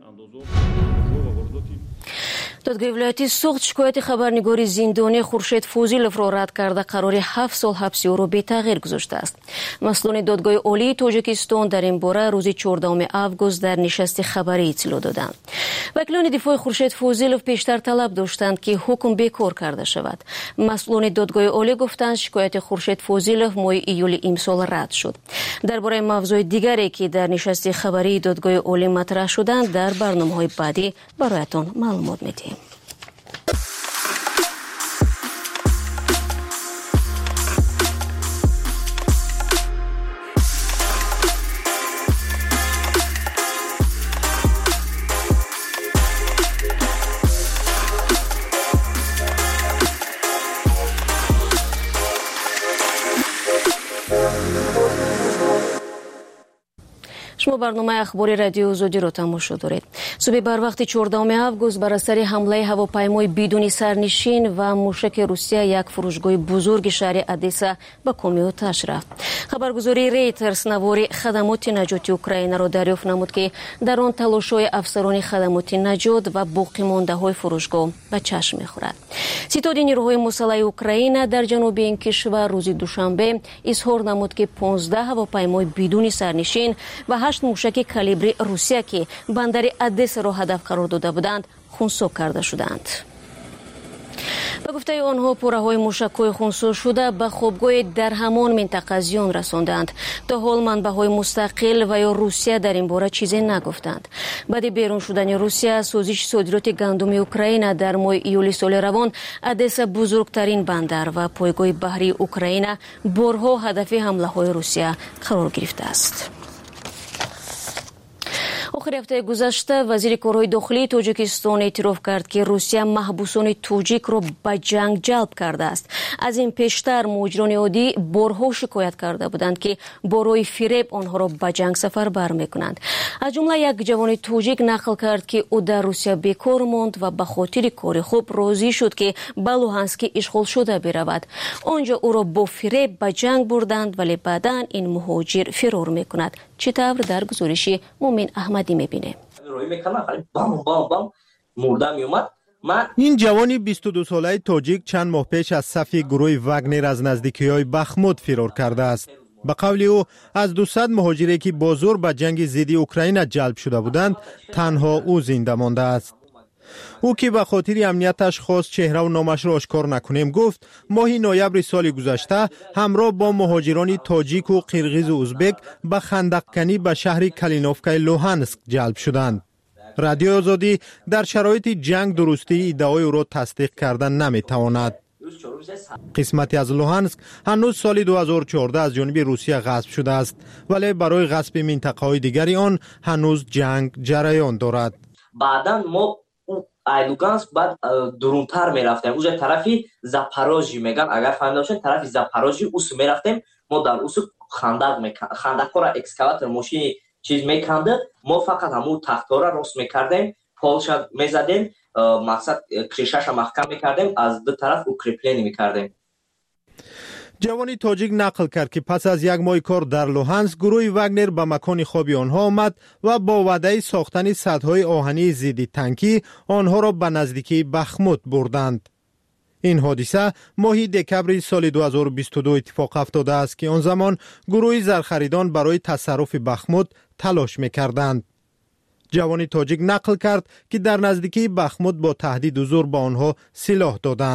دادگاه ولایتی سوخت شکایت خبرنگاری زندانی خورشید فوزیلوف را رد کرده قرار 7 سال حبس او را بی تغییر گذاشته است. مسئولان دادگاه عالی تاجیکستان در این باره روز 14 آگوست در نشست خبری اطلاع دادند. وکیلان دفاع خورشید فوزیلوف پیشتر طلب داشتند که حکم بیکار کرده شود. مسئولان دادگاه عالی گفتند شکایت خورشید فوزیلوف ماه ایول امسال رد شد. درباره موضوع دیگری که در نشست خبری دادگاه عالی مطرح شدند در برنامه‌های بعدی برایتان معلومات می‌دهیم. شما برنامه اخباری رادیو آزادی را تماشا دارید. صبح بر وقت 14 آگوست بر اثر حمله هواپیمای بدون سرنشین و موشک روسیه یک فروشگاه بزرگ شهر ادیسا به کامی آتش رفت. خبرگزاری ریترز نوار خدمات نجاتی اوکراین را دریافت نمود که در آن تلاش‌های افسران خدمات نجات و باقی مانده‌های فروشگاه به چشم می‌خورد. ستاد نیروهای مسلح اوکراین در جنوب این کشور روز دوشنبه اظهار نمود که 15 هواپیمای بدون سرنشین و 8 موشک کالیبر روسیه که بندر ادیسا را هدف قرار داده بودند خونسا کرده شدند. به گفته آنها پره‌های موشک‌های خونسا شده به خوابگاه در همان منطقه زیان رساندند. تا حال منبع‌های مستقل و یا روسیه در این باره چیزی نگفتند. بعد بیرون شدن روسیه، سازش صادرات گندم اوکراین در ماه ایول سال روان ادیسا بزرگترین بندر و پایگاه بحری اوکراین بارها هدف حمله‌های روسیه قرار گرفته است. آخر هفته گذشته وزیر کارهای داخلی تاجیکستان اعتراف کرد که روسیه محبوسان تاجیک را به جنگ جلب کرده است. از این پیشتر مهاجران عادی بارها شکایت کرده بودند که برای فریب آنها را به جنگ سفربر می‌کنند. از جمله یک جوان تاجیک نقل کرد که او در روسیه بیکار ماند و به خاطر کار خوب راضی شد که به لوهانسک اشغال شده برود. آنجا او را با فریب به جنگ بردند ولی بعداً این مهاجر فرار می‌کند. چطور در گزارش مومن احمدی می‌بینه. این جوانی 22 ساله تاجیک چند ماه پیش از صف گروه واگنر از نزدیکی‌های بخمود فرار کرده است. به قول او از 200 مهاجری که با زور به جنگ ضد اوکراین جلب شده بودند تنها او زنده مانده است. او که به خاطر امنیتش خواست چهره و نامش را آشکار نکنیم گفت ماه نوامبر سال گذشته همراه با مهاجران تاجیک و قرغیز و ازبک به خندقکنی به شهر کلینوفکای لوهانسک جلب شدند. رادیو آزادی در شرایط جنگ درستی ادعای او را تصدیق کردن نمیتواند. قسمتی از لوهانسک هنوز سال 2014 از جانب روسیه غصب شده است ولی برای غصب منطقه‌های دیگری آن هنوز جنگ جریان دارد. بعداً ما ایلوگانسک بعد درونتر میرفتیم اونجا طرفی زاپاروژی میگن اگر فهمیده باشین طرفی زاپاروژی اوس میرفتیم ما در اوس خندق را اکسکاواتور ماشین چیز میکنده ما فقط همون تختا را راست میکردیم پالشا میزدیم مقصد کریشاش محکم میکردیم از دو طرف اوکریپلینی میکردیم. جوانی تاجیک نقل کرد که پس از یک ماه کار در لوهانسک گروه واگنر به مکان خواب آنها آمد و با وعده ساختن سدهای آهنی ضد تانکی آنها را به نزدیکی بخمود بردند. این حادثه ماه دکبر سال 2022 اتفاق افتاده است که آن زمان گروه زرخریدان برای تصرف بخمود تلاش می‌کردند. جوانی تاجیک نقل کرد که در نزدیکی بخمود با تهدید و زور به آنها سلاح دادند.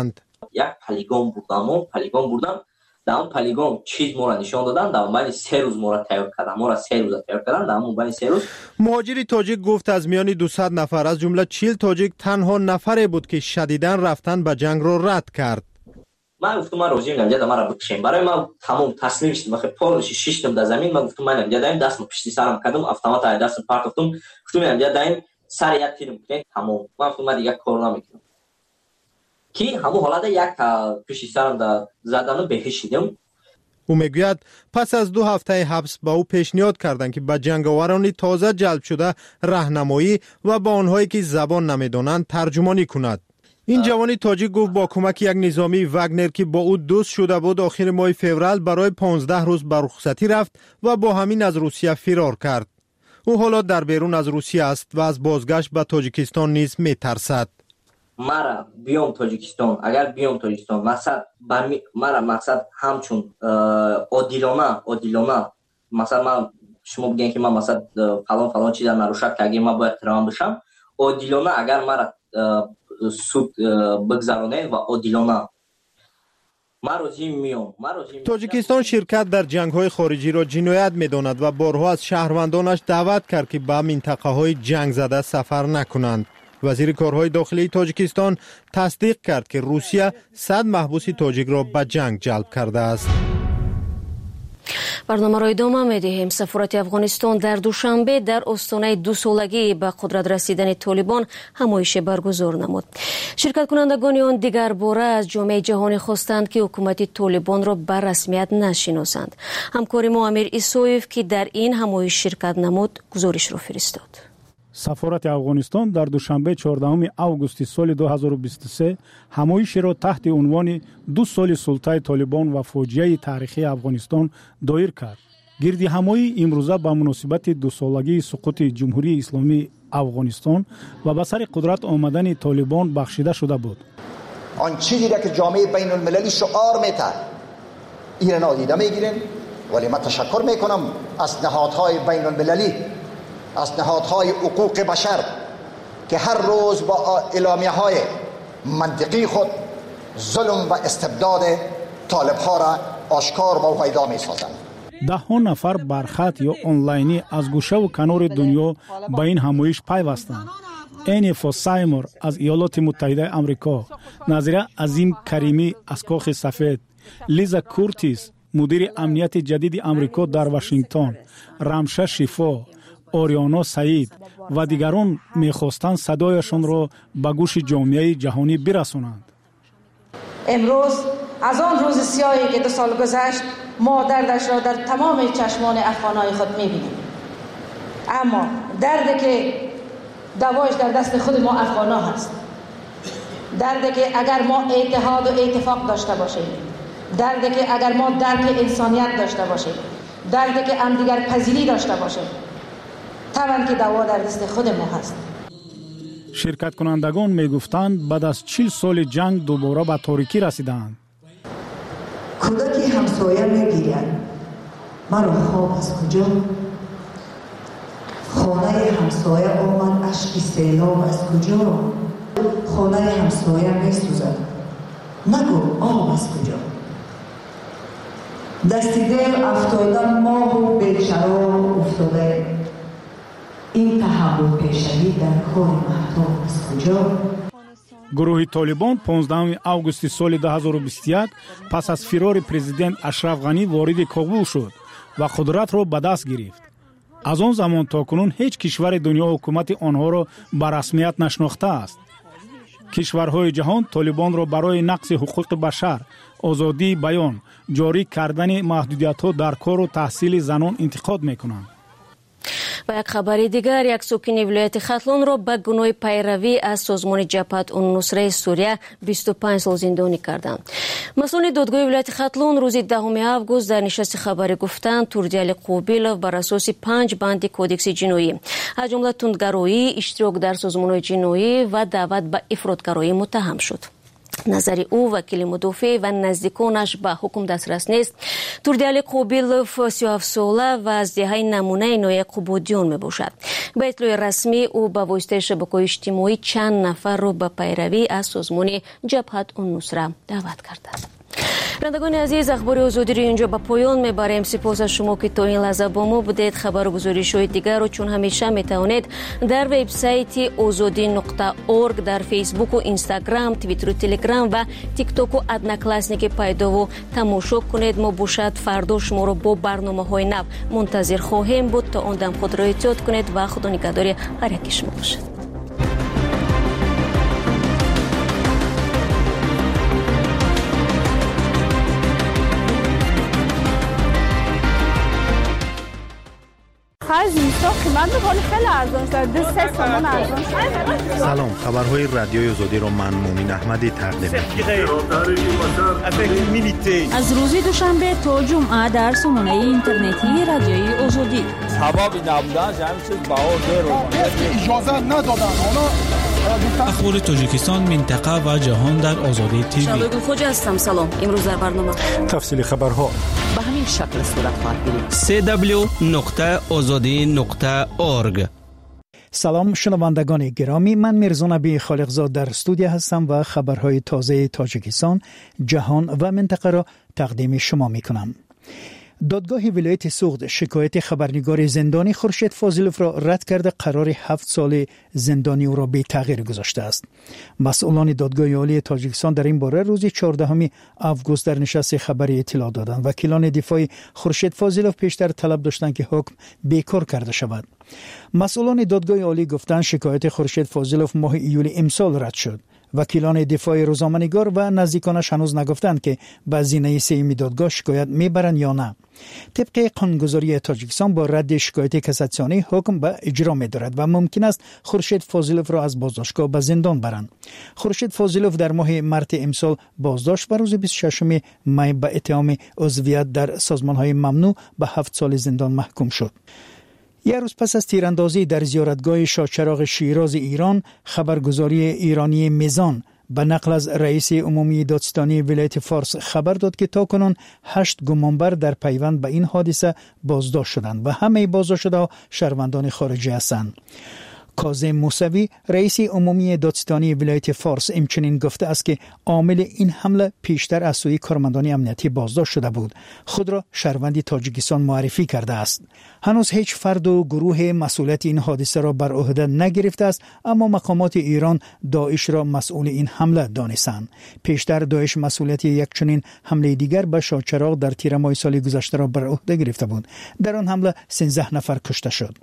یک پلیگون بردم در اون پلیگون چیز ما را نشان دادن، در مبین 3 روز ما را تیار کردن در مبین 3 روز. مهاجر تاجیک گفت از میان 200 نفر از جمله 40 تاجیک تنها نفری بود که شدیداً رفتن به جنگ را رد کرد. من گفتم من روزی نمیاد مرا بکشیم، برای من تمام تسلیم شدم، وقتی پالش شیشتم در زمین. من گفتم من نمیاد دستم پشت سرم کردم، اتومات دستم پارک گفتم نمیاد سر یک تیرم کنم تمام. من گفتم من دیگه کار نمیکنم که همون حالت یک پشت سرم در زدن بهش شدم. او میگوید پس از 2 هفته حبس با او پیشنهاد کردند که به جنگاوران تازه جلب شده راهنمایی و با آنهایی که زبان نمیدانند ترجمانی کند. این جوانی تاجیک گفت با کمک یک نظامی واگنر که با او دوست شده بود آخر ماه فوریه برای 15 روز به رخصتی رفت و با همین از روسیه فرار کرد. او حالا در بیرون از روسیه است و از بازگشت به تاجیکستان نیز میترسد. مرا بیام تاجیکستان، اگر بیام تاجیکستان مقصد همچون عادلانه مثلا من شما بگین که من مثلا فلان چیز نروشد که اگه من باید احترام بشم، عادلانه اگر مرا سود بگذرانه و عادلانه من روزی میام. تاجیکستان شرکت در جنگ‌های خارجی را جنایت می‌داند و بارها از شهروندانش دعوت کرد که به منطقه‌های جنگ زده سفر نکنند. وزیر کارهای داخلی تاجیکستان تصدیق کرد که روسیه 100 محبوس تاجیک را به جنگ جلب کرده است. برنامه را ادامه می‌دهیم. سفارت افغانستان در دوشنبه در آستانه 2 سالگی به قدرت رسیدن طالبان همایش برگزار نمود. شرکت کنندگان آن دیگر باره از جامعه جهانی خواستند که حکومت طالبان را به رسمیت نشناسند. همکار ما امیر ایسویف که در این همایش شرکت نمود گزارش را فرستاد. سفارت افغانستان در دوشنبه 14 آگوست سال 2023 همایش را تحت عنوان 2 سال سلطه طالبان و فاجعه تاریخی افغانستان دایر کرد. گردی همایی امروزه به مناسبت 2 سالگی سقوط جمهوری اسلامی افغانستان و به سر قدرت آمدن طالبان بخشیده شده بود. آن چیزی را که جامعه بین المللی شعار میده این نادیده میگیرن، ولی من تشکر میکنم از نهادهای بین المللی، از نهادهای حقوق بشر که هر روز با اعلامیه‌های منطقی خود ظلم و استبداد طالب‌ها را آشکار و پیدا می‌سازند. 10 نفر برخط یا آنلاینی از گوشه و کنار دنیا به این همایش پیوستند. اینی فاسایمور از ایالات متحده آمریکا، نظیره عظیم کریمی از کاخ سفید، لیزا کورتیس مدیر امنیت جدید آمریکا در واشنگتن، رامشه شفا، آریانا سعید و دیگران می‌خواستند صدایشان را به گوش جامعه جهانی برسانند. امروز از آن روز سیاهی که 2 سال گذشت ما دردش را در تمام چشمان افغان‌های خود می‌بینیم. اما دردی که دوایش در دست خود ما افغان‌ها هست. دردی که اگر ما اتحاد و اتفاق داشته باشیم، دردی که اگر ما درک انسانیت داشته باشیم، دردی که همدیگر پذیری داشته باشیم، طبعا که دوا در دست خود ما هست. شرکت کنندگان می گفتند بعد از 40 سال جنگ دوباره به تاریکی رسیدند. کودکی همسایه می گیرد مرا خواب از کجا؟ خانه همسایه آمد اشک سیلاب از کجا؟ خانه همسایه می سوزد مگو آب از کجا؟ دستی دل افتادن ماه و بیچرا افتاده، این تحول پیشوی در کار محتاب از کجا؟ گروه طالبان 15 آگوست سال 2021 پس از فرار پرزیدنت اشرف غنی وارد کابل شد و قدرت را به دست گرفت. از آن زمان تا کنون هیچ کشور دنیا حکومت آنها را به رسمیت نشناخته است. کشورهای جهان طالبان را برای نقض حقوق بشر، آزادی بیان، جاری کردن محدودیت‌ها در کار و تحصیل زنان انتقاد می‌کنند. و یک خبر دیگر، یک ساکن ولایت ختلان را به گناه پیروی از سازمان جبهت النصره سوریه 25 سال زندانی کردند. مسئول دادگاه ولایت ختلان روز 10 آگوست در نشست خبری گفتند توردیال قوبیلوف بر اساس 5 بند کودکس جنایی از جمله تندگرایی، اشتراک در سازمان‌های جنایی و دعوت به افراطگرایی متهم شد. نظر او وکیل مدافع و نزدیکانش به حکم دسترس نیست. توردیال قوبیلوف 37 ساله و از دهه نمونه نوع قبودیون می باشد. به اطلاع رسمی او به واسطه شبکه‌های اجتماعی چند نفر را به پیروی از سازمان جبهت النصره دعوت کرده است. رندگان عزیز، اخبار آزادی رو اینجا به پایان میبریم. سپاس از شما که تا این لحظه با ما بودید. خبر و گزارش‌های دیگر رو چون همیشه میتوانید در وبسایت azadi.org، در فیسبوک و اینستاگرام، توییتر و تلگرام و تیک توک و ادناکلاسنیک پیدا و تماشا کنید. ما باشد فردا شما رو با برنامه‌های نو منتظر خواهیم بود. تا اون دم خود را احتیاط کنید و خدا نگهدار هر یک شما باشد. از اینستا قیمت می‌کنه خیلی ارزان شد. 2-3 تومان ارزان شد. سلام، خبرهای رادیوی آزادی رو من مومین احمدی تقدیم می‌کنم. از روز دوشنبه تا جمعه در سامانه اینترنتی رادیوی آزادی. سبابی نبودن همین چیز بهار رو اجازه ندادن. حالا اخبار تاجیکستان، منطقه و جهان در آزادی تیوی. شبگل خوجا هستم. سلام. امروز در برنامه تفصیل خبرها به همین شکل صورت خواهد گرفت. www.azadi.org. سلام شنوندگان گرامی، من میرزا نبی خالقزاد در استودیو هستم و خبرهای تازه تاجیکستان، جهان و منطقه را تقدیم شما میکنم. دادگاه ولایت سوخت شکایت خبرنگار زندانی خورشید فاضلوف را رد کرده قرار 7 سال زندانی او را بی تغییر گذاشته است. مسئولان دادگاه عالی تاجیکستان در این باره روز 14 آگوست در نشست خبری اطلاع دادند. وکیلان دفاع خورشید فاضلوف پیشتر طلب داشتند که حکم بیکار کرده شود. مسئولان دادگاه عالی گفتند شکایت خورشید فاضلوف ماه ایول امسال رد شد. وکیلان دفاع روزنامه‌نگار و نزدیکانش هنوز نگفتند که به زینه سیمی دادگاه شکایت میبرند یا نه. طبق قانونگذاری تاجیکستان با رد شکایت کاساسیونی حکم به اجرا می‌دارد و ممکن است خورشید فاضلوف را از بازداشتگاه به زندان برند. خورشید فاضلوف در ماه مارس امسال بازداشت و روز 26 می به اتهام عضویت در سازمان‌های ممنوع به 7 سال زندان محکوم شد. یک روز پس از تیراندازی در زیارتگاه شاهچراغ شیراز ایران، خبرگزاری ایرانی میزان به نقل از رئیس عمومی دادستانی ولایت فارس خبر داد که تاکنون 8 گمانبر در پیوند به این حادثه بازداشت شدند و همه بازداشت شده شهروندان خارجی هستند. کاظم موسوی رئیس عمومی دادستانی ولایت فارس همچنین گفته است که عامل این حمله پیشتر از سوی کارمندان امنیتی بازداشت شده بود. خود را شهروند تاجیکستان معرفی کرده است. هنوز هیچ فرد و گروه مسئولیت این حادثه را بر عهده نگرفته است، اما مقامات ایران داعش را مسئول این حمله دانستند. پیشتر داعش مسئولیت یک چنین حمله دیگر به شاهچراغ در تیر ماه سال گذشته را بر عهده گرفته بود. در آن حمله 13 نفر کشته شد.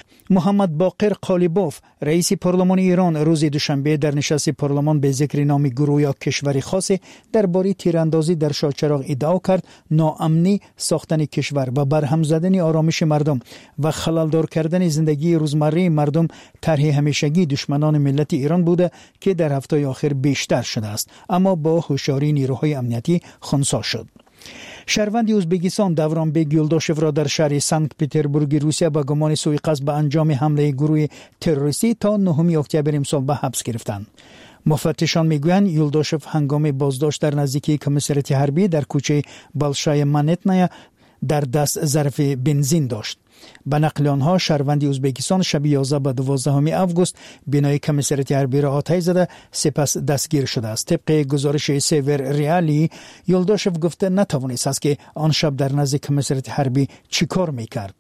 محمد باقر قالیباف رئیس پارلمان ایران روز دوشنبه در نشست پارلمان به ذکر نام گروه یا کشور خاصی درباره تیراندازی در شاهچراغ ادعا کرد ناامنی ساختن کشور و برهم زدن آرامش مردم و خلل‌دار کردن زندگی روزمره مردم طرح همیشگی دشمنان ملت ایران بوده که در هفته اخیر بیشتر شده است، اما با هوشیاری نیروهای امنیتی خنثی شد. شهروند ازبکستان دورانبگ یولداشف را در شهر سنت پترزبورگ روسیه با گمان سوء قصد به انجام حمله گروه تروریستی تا 9 اکتبر امسال به حبس گرفتند. مفتشان میگویند یولداشف هنگام بازداشت در نزدیکی کمیساریات حربی در کوچه بالشای منتنایا در دست ظرف بنزین داشت. به نقل آنها شهروند ازبکستان شب 11 و 12 آگوست بنای کمیساریات حربی را آتش زده سپس دستگیر شده است. طبق گزارش سیور ریالی یولداشف گفته نتوانست است که آن شب در نزد کمیساریات حربی چیکار میکرد.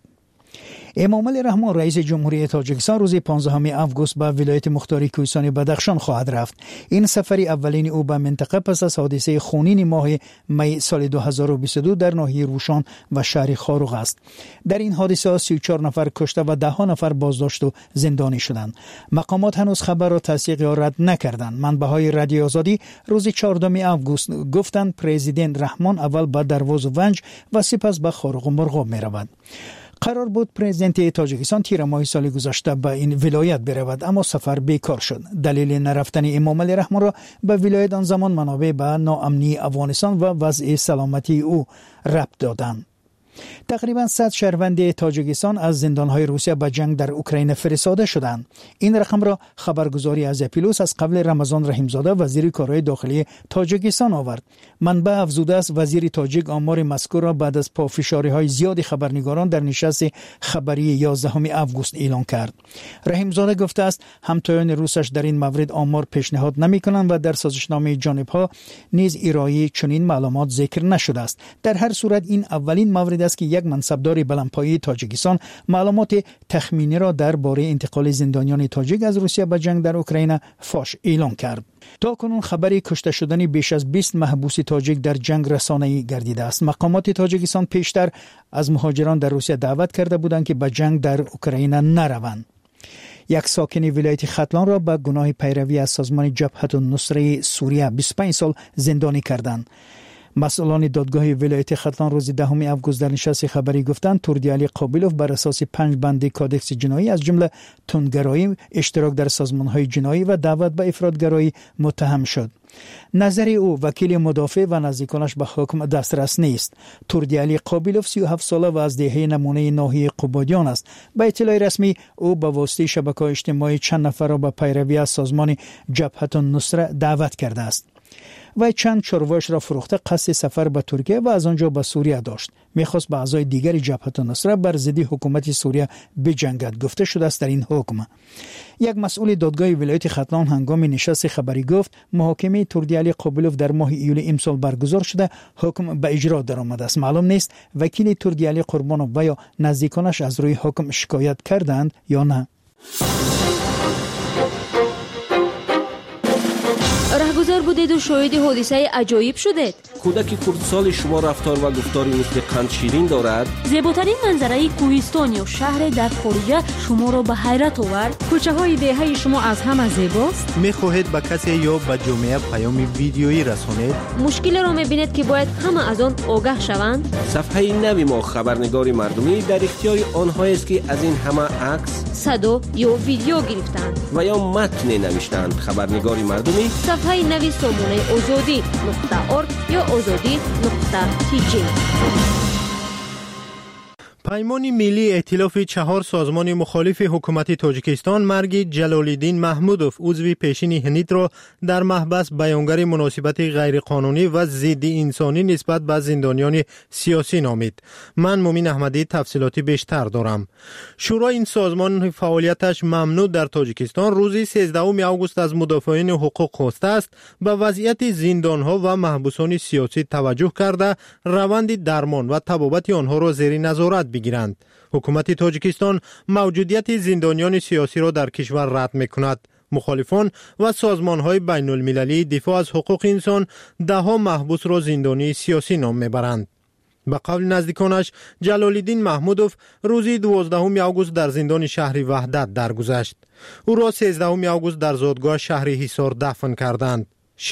امامعلی رحمان رئیس جمهوری تاجیکستان روز 15 آگوست به ولایت مختاری کوهستان بدخشان خواهد رفت. این سفری اولین او به منطقه پس از حادثه خونین ماه می سال 2022 در ناحیه روشان و شهر خاروق است. در این حادثه 34 نفر کشته و 10 نفر بازداشت و زندانی شدند. مقامات هنوز خبر را تصدیق یا رد نکردند. منبع‌های رادیو آزادی روز 14 آگوست گفتند پرزیدنت رحمان اول به درواز ونج و سپس به خاروق و مرغاب می رود. قرار بود پرزیدنت تاجیکستان تیر ماه سال گذشته به این ولایت برود، اما سفر بیکار شد. دلیل نرفتن امامعلی رحمان را به ولایت آن زمان منابع به ناامنی افغانستان و وضع سلامتی او ربط دادند. تقریبا 100 شهروند تاجیکستان از زندانهای روسیه به جنگ در اوکراین فرستاده شدند. این رقم را خبرگزاری از اپیلوس از قبل رمضان رحیمزاده وزیر کارهای داخلی تاجیکستان آورد. منبع افزوده است وزیر تاجیک آمار مذکور را بعد از پافشاری‌های زیاد خبرنگاران در نشست خبری 11 آگوست اعلام کرد. رحیمزاده گفته است همتایان روسش در این مورد آمار پیشنهاد نمی‌کنند و در سازشنامه جانب‌ها نیز ارائه چنین معلومات ذکر نشده است. در هر صورت این اولین مورد است که یک منصبدار بلندپایه تاجیکستان معلومات تخمینی را درباره انتقال زندانیان تاجیک از روسیه به جنگ در اوکراین فاش اعلام کرد. تا کنون خبری کشته شدن بیش از 20 محبوس تاجیک در جنگ رسانه‌ای گردیده است. مقامات تاجیکستان پیشتر از مهاجران در روسیه دعوت کرده بودند که به جنگ در اوکراین نروند. یک ساکن ولایت ختلان را به گناه پیروی از سازمان جبهت النصره سوریه 25 سال زندانی کردند. مسئولان دادگاه ولایت ختلان روز 10 آگوست در نشست خبری گفتند توردیالی قابلوف بر اساس 5 بند کادکس جنایی از جمله تندگرایی، اشتراک در سازمان‌های جنایی و دعوت به افراطگرایی متهم شد. نظر او وکیل مدافع و نزدیکانش به حکم دسترس نیست. توردیالی قابلوف 37 ساله و از دهه نمونه ناحیه قبادیان است. به اطلاع رسمی او به واسطه شبکه‌های اجتماعی چند نفر را به پیروی از سازمان جبهت النصره دعوت کرده است. و چند چارواش را فروخته قصد سفر به ترکیه و از آنجا به سوریه داشت. میخواست با اعضای دیگر جبهت النصره بر ضد حکومت سوریه بجنگد گفته شده است در این حکم. یک مسئول دادگاه ولایت ختلان هنگام نشست خبری گفت محاکمه توردیالی قابلوف در ماه ایول امسال برگزار شده، حکم به اجرا درآمده است. معلوم نیست وکیل توردیالی قربانو و یا نزدیکانش از روی حکم شکایت کردند یا نه. رهگذر بودید و شاهد حادثه عجایب شدید. کودک کردسال شما رفتار و گفتاری مثل قند شیرین دارد. زیباترین منظره کوهستان یا شهر در خارج شما را به حیرت آورد. کوچه های دهه شما از همه زیباست. میخواهید به کسی یا به جامعه پیام ویدیویی رسانید؟ مشکل را میبینید که باید همه از آن آگاه شوند؟ صفحه نوی ما خبرنگار مردمی در اختیار آنهایی است که از این همه عکس، صدا یا ویدیو گرفتند و یا متن نوشتند. خبرنگار مردمی صفحه نوی سامانه آزادی.org یا آزادی.tg. پیمان ملی ائتلاف 4 سازمان مخالف حکومت تاجیکستان مرگ جلال‌الدین محمودوف عضو پیشین هنید را در محبس بیانگر مناسبت غیرقانونی و ضد انسانی نسبت به زندانیان سیاسی نامید. من مومین احمدی تفصیلاتی بیشتر دارم. شورای این سازمان فعالیتش ممنوع در تاجیکستان روز 13 آگوست از مدافعین حقوق خواسته است به وضعیت زندانها و محبوسان سیاسی توجه کرده روند درمان و طبابت آنها را زیر نظارت بگیرند. حکومت تاجیکستان موجودیت زندانیان سیاسی را در کشور رد می‌کند. مخالفان و سازمان‌های بین المللی دفاع از حقوق انسان ده‌ها محبوس را زندانی سیاسی نام می‌برند. به قول نزدیکانش جلال‌الدین محمودوف روز 12 آگوست در زندان شهر وحدت درگذشت. او را 13 آگوست در زادگاه شهر حصار دفن کردند.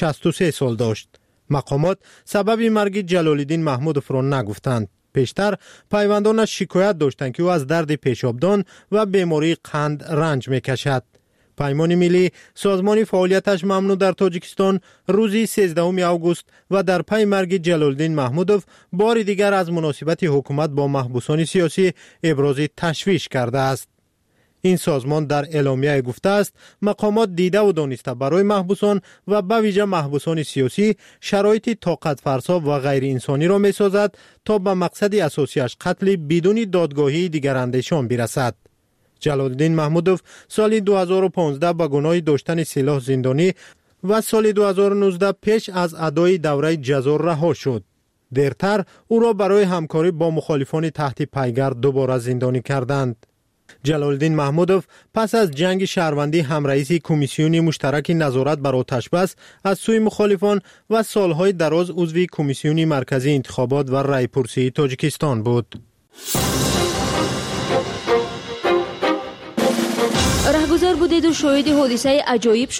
63 سال داشت. مقامات سبب مرگ جلال‌الدین محمودوف را نگفتند. پیشتر پیوندانش شکایت داشتند که او از درد پیشابدان و بیماری قند رنج میکشد. پیمان ملی سازمان فعالیتش ممنوع در تاجیکستان روز 13 آگوست و در پی مرگ جلال‌الدین محمودوف بار دیگر از مناسبت حکومت با محبوسان سیاسی ابراز تشویش کرده است. این سازمان در اعلامیه گفته است مقامات دیده و دانسته برای محبوسان و به ویژه محبوسان سیاسی شرایط طاقت فرسا و غیر انسانی را می سازد تا به مقصد اساسیش قتل بدون دادگاهی دیگراندیشان برسد. جلال‌الدین محمودوف سال 2015 به گناه داشتن سلاح زندانی و سال 2019 پیش از ادای دوره جزا رها شد. دیرتر او را برای همکاری با مخالفان تحت پیگر دوباره زندانی کردند. جلال‌الدین محمودوف پس از جنگ شهروندی همرئیس کمیسیون مشترک نظارت بر آتش‌بس از سوی مخالفان و سالهای دراز عضو کمیسیون مرکزی انتخابات و رایپرسی تاجیکستان بود. رهگذر بودید و شاهد حادثه عجایب شدید.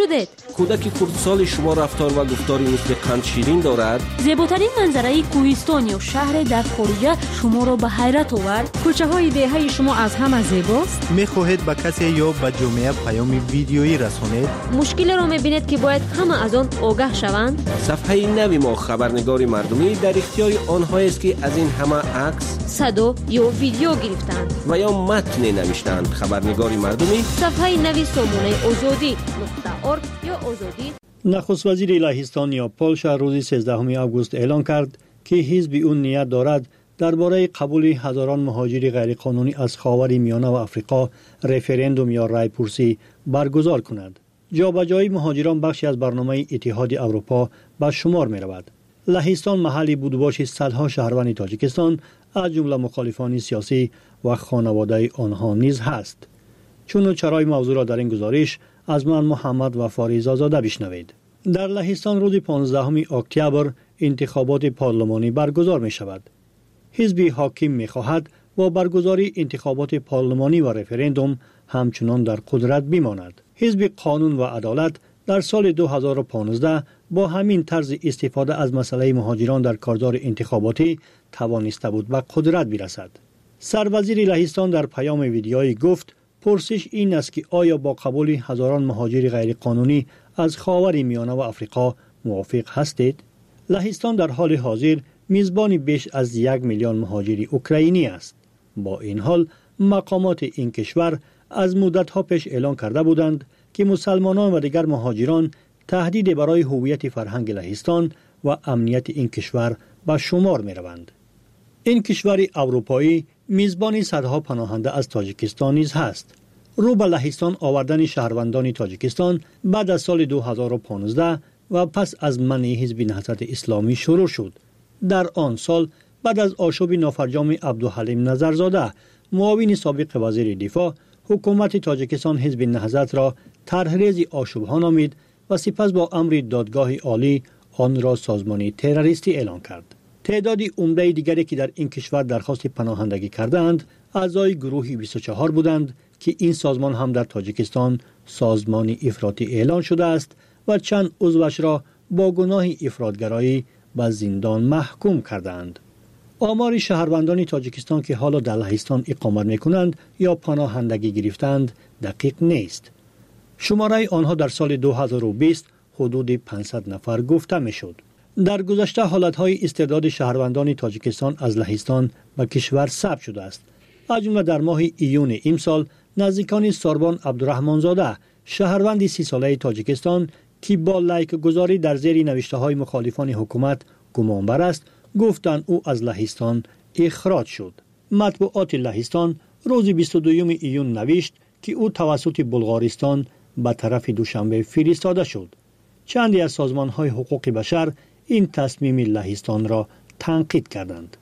کودک خردسال شما رفتار و گفتاری مثل قند شیرین دارد؟ زیباترین منظره کوهستان یا شهر در خارج شما را به حیرت آورد؟ کوچه های دهه شما از همه زیباست؟ می‌خواهید به کسی یا به جامعه پیام ویدیویی رسانید؟ مشکل را می‌بینید که باید همه از آن آگاه شوند؟ صفحه نوی ما خبرنگار مردمی در اختیار آنهایی است که از این همه عکس، صدا یا ویدیو گرفتند و یا متن نوشتند. خبرنگار مردمی صفحه نوی سامانه آزادی .org یا آزادی. نخست وزیر لهستان یا پولشا روز 13 آگوست اعلان کرد که حزب اون نیت دارد درباره قبول هزاران مهاجر غیرقانونی از خاور میانه و افریقا رفراندوم یا رای پرسی برگزار کند. جابجایی مهاجران بخشی از برنامه اتحاد اروپا به شمار می رود. لهستان محلی بودباش صدها شهروند تاجیکستان از جمله مخالفان سیاسی و خانواده آنها نیز هست. چون چرای موضوع را در این گزارش از من محمد و فاریزا زاده بشنوید. در لهستان روز 15 اکتبر انتخابات پارلمانی برگزار می شود. حزب حاکم می خواهد با برگزاری انتخابات پارلمانی و رفراندوم همچنان در قدرت بماند. حزب قانون و عدالت در سال 2015 با همین طرز استفاده از مسئله مهاجران در کارزار انتخاباتی توانسته بود به قدرت برسد. سروزیر لهستان در پیام ویدیویی گفت پرسش این است که آیا با قبول هزاران مهاجر غیرقانونی از خاور میانه و افریقا موافق هستید؟ لهستان در حال حاضر میزبان بیش از 1 میلیون مهاجر اوکراینی است. با این حال مقامات این کشور از مدت‌ها پیش اعلان کرده بودند که مسلمانان و دیگر مهاجران تهدید برای هویت فرهنگ لهستان و امنیت این کشور به شمار می روند. این کشور اروپایی میزبان صدها پناهنده از تاجیکستان نیز هست. رو به لهستان آوردن شهروندان تاجیکستان بعد از سال 2015 و پس از منع حزب نهضت اسلامی شروع شد. در آن سال بعد از آشوب نافرجام عبدالحلیم نظرزاده معاون سابق وزیر دفاع، حکومت تاجیکستان حزب نهضت را طرحریز آشوب‌ها نامید و سپس با امر دادگاه عالی آن را سازمانی تروریستی اعلان کرد. تعدادی عمده دیگری که در این کشور درخواست پناهندگی کردند اعضای گروه 24 بودند که این سازمان هم در تاجیکستان سازمانی افراطی اعلان شده است و چند عضوش را با گناه افراطگرایی به زندان محکوم کردند. آمار شهروندان تاجیکستان که حالا در لهستان اقامت می‌کنند یا پناهندگی گرفتند دقیق نیست. شماره آنها در سال 2020 حدود 500 نفر گفته می‌شد. در گذشته حالت‌های استرداد شهروندان تاجیکستان از لهستان به کشور ثبت شده است. از جمله در ماه ایون امسال نزدیکان ساربان عبدالرحمنزاده شهروند 30 ساله تاجیکستان که با لایک گذاری در زیر نوشته‌های مخالفان حکومت گمانبر است گفتند او از لهستان اخراج شد. مطبوعات لهستان روز 22 ایون نوشت که او توسط بلغارستان به طرف دوشنبه فرستاده شد. چندی از سازمان‌های حقوق بشر این تصمیم لهستان را تنقید کردند.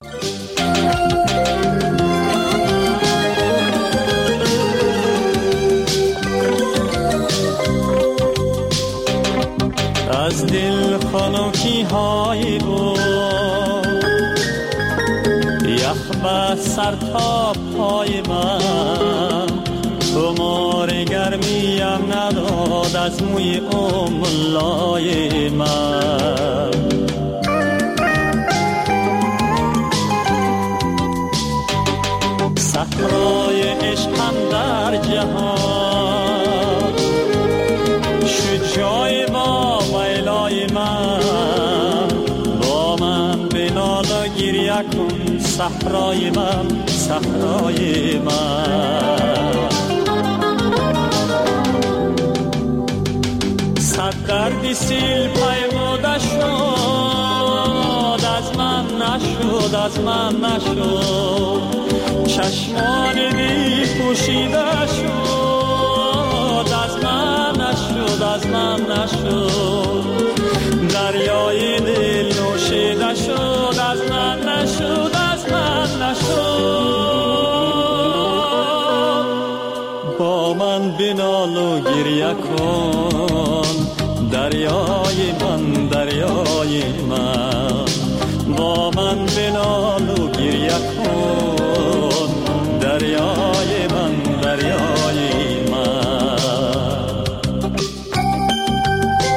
از دل خنکی های بود یخ به سر تا پای من خمار گرمیم نداد از موی املای من صحرای عشقم در جهان شد جای با ویلای من با من بنال و گریه کن صحرای من صحرای من صد درد سیل پیموده شد از من نشد از من نشد چشمان بی پوشیده شد از من نشد از من نشد دریای دل نوشیده شد از من نشد از من نشد با من بنال و گریه کن دریای من دریای من با من بنال و گریه کن دریای من دریای من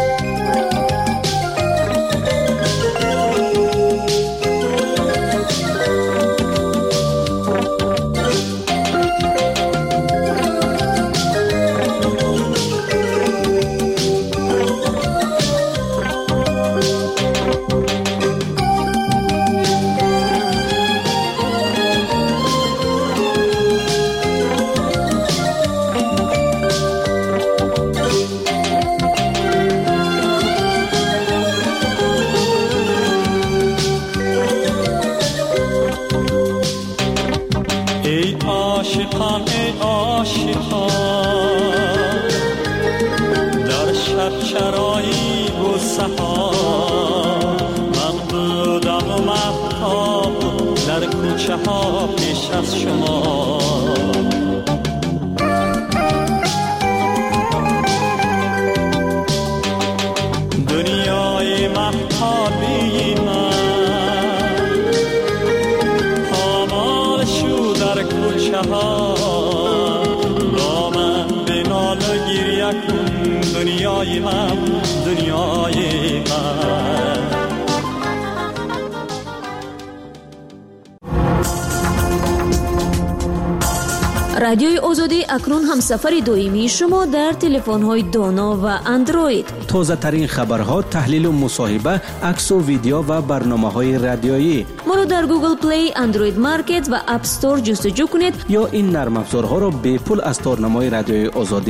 گرایی و سهار من بودم و مهتاب در کوچه ها پیش از شما دنیای مهتابی من پامال شو در کوچه ها با من به نال و گریه کن دنیای من دنیای من رادیوی آزادی اکنون هم سفر دائمی شما در تلفن‌های دانا و اندروید. تازه ترین خبرها، تحلیل و مصاحبه، عکس و ویدیو و برنامه‌های رادیویی. ما رو در گوگل پلی، اندروید مارکت و اپ استور جستجو کنید یا این نرم افزارها را به پول از تارنمای رادیوی آزادی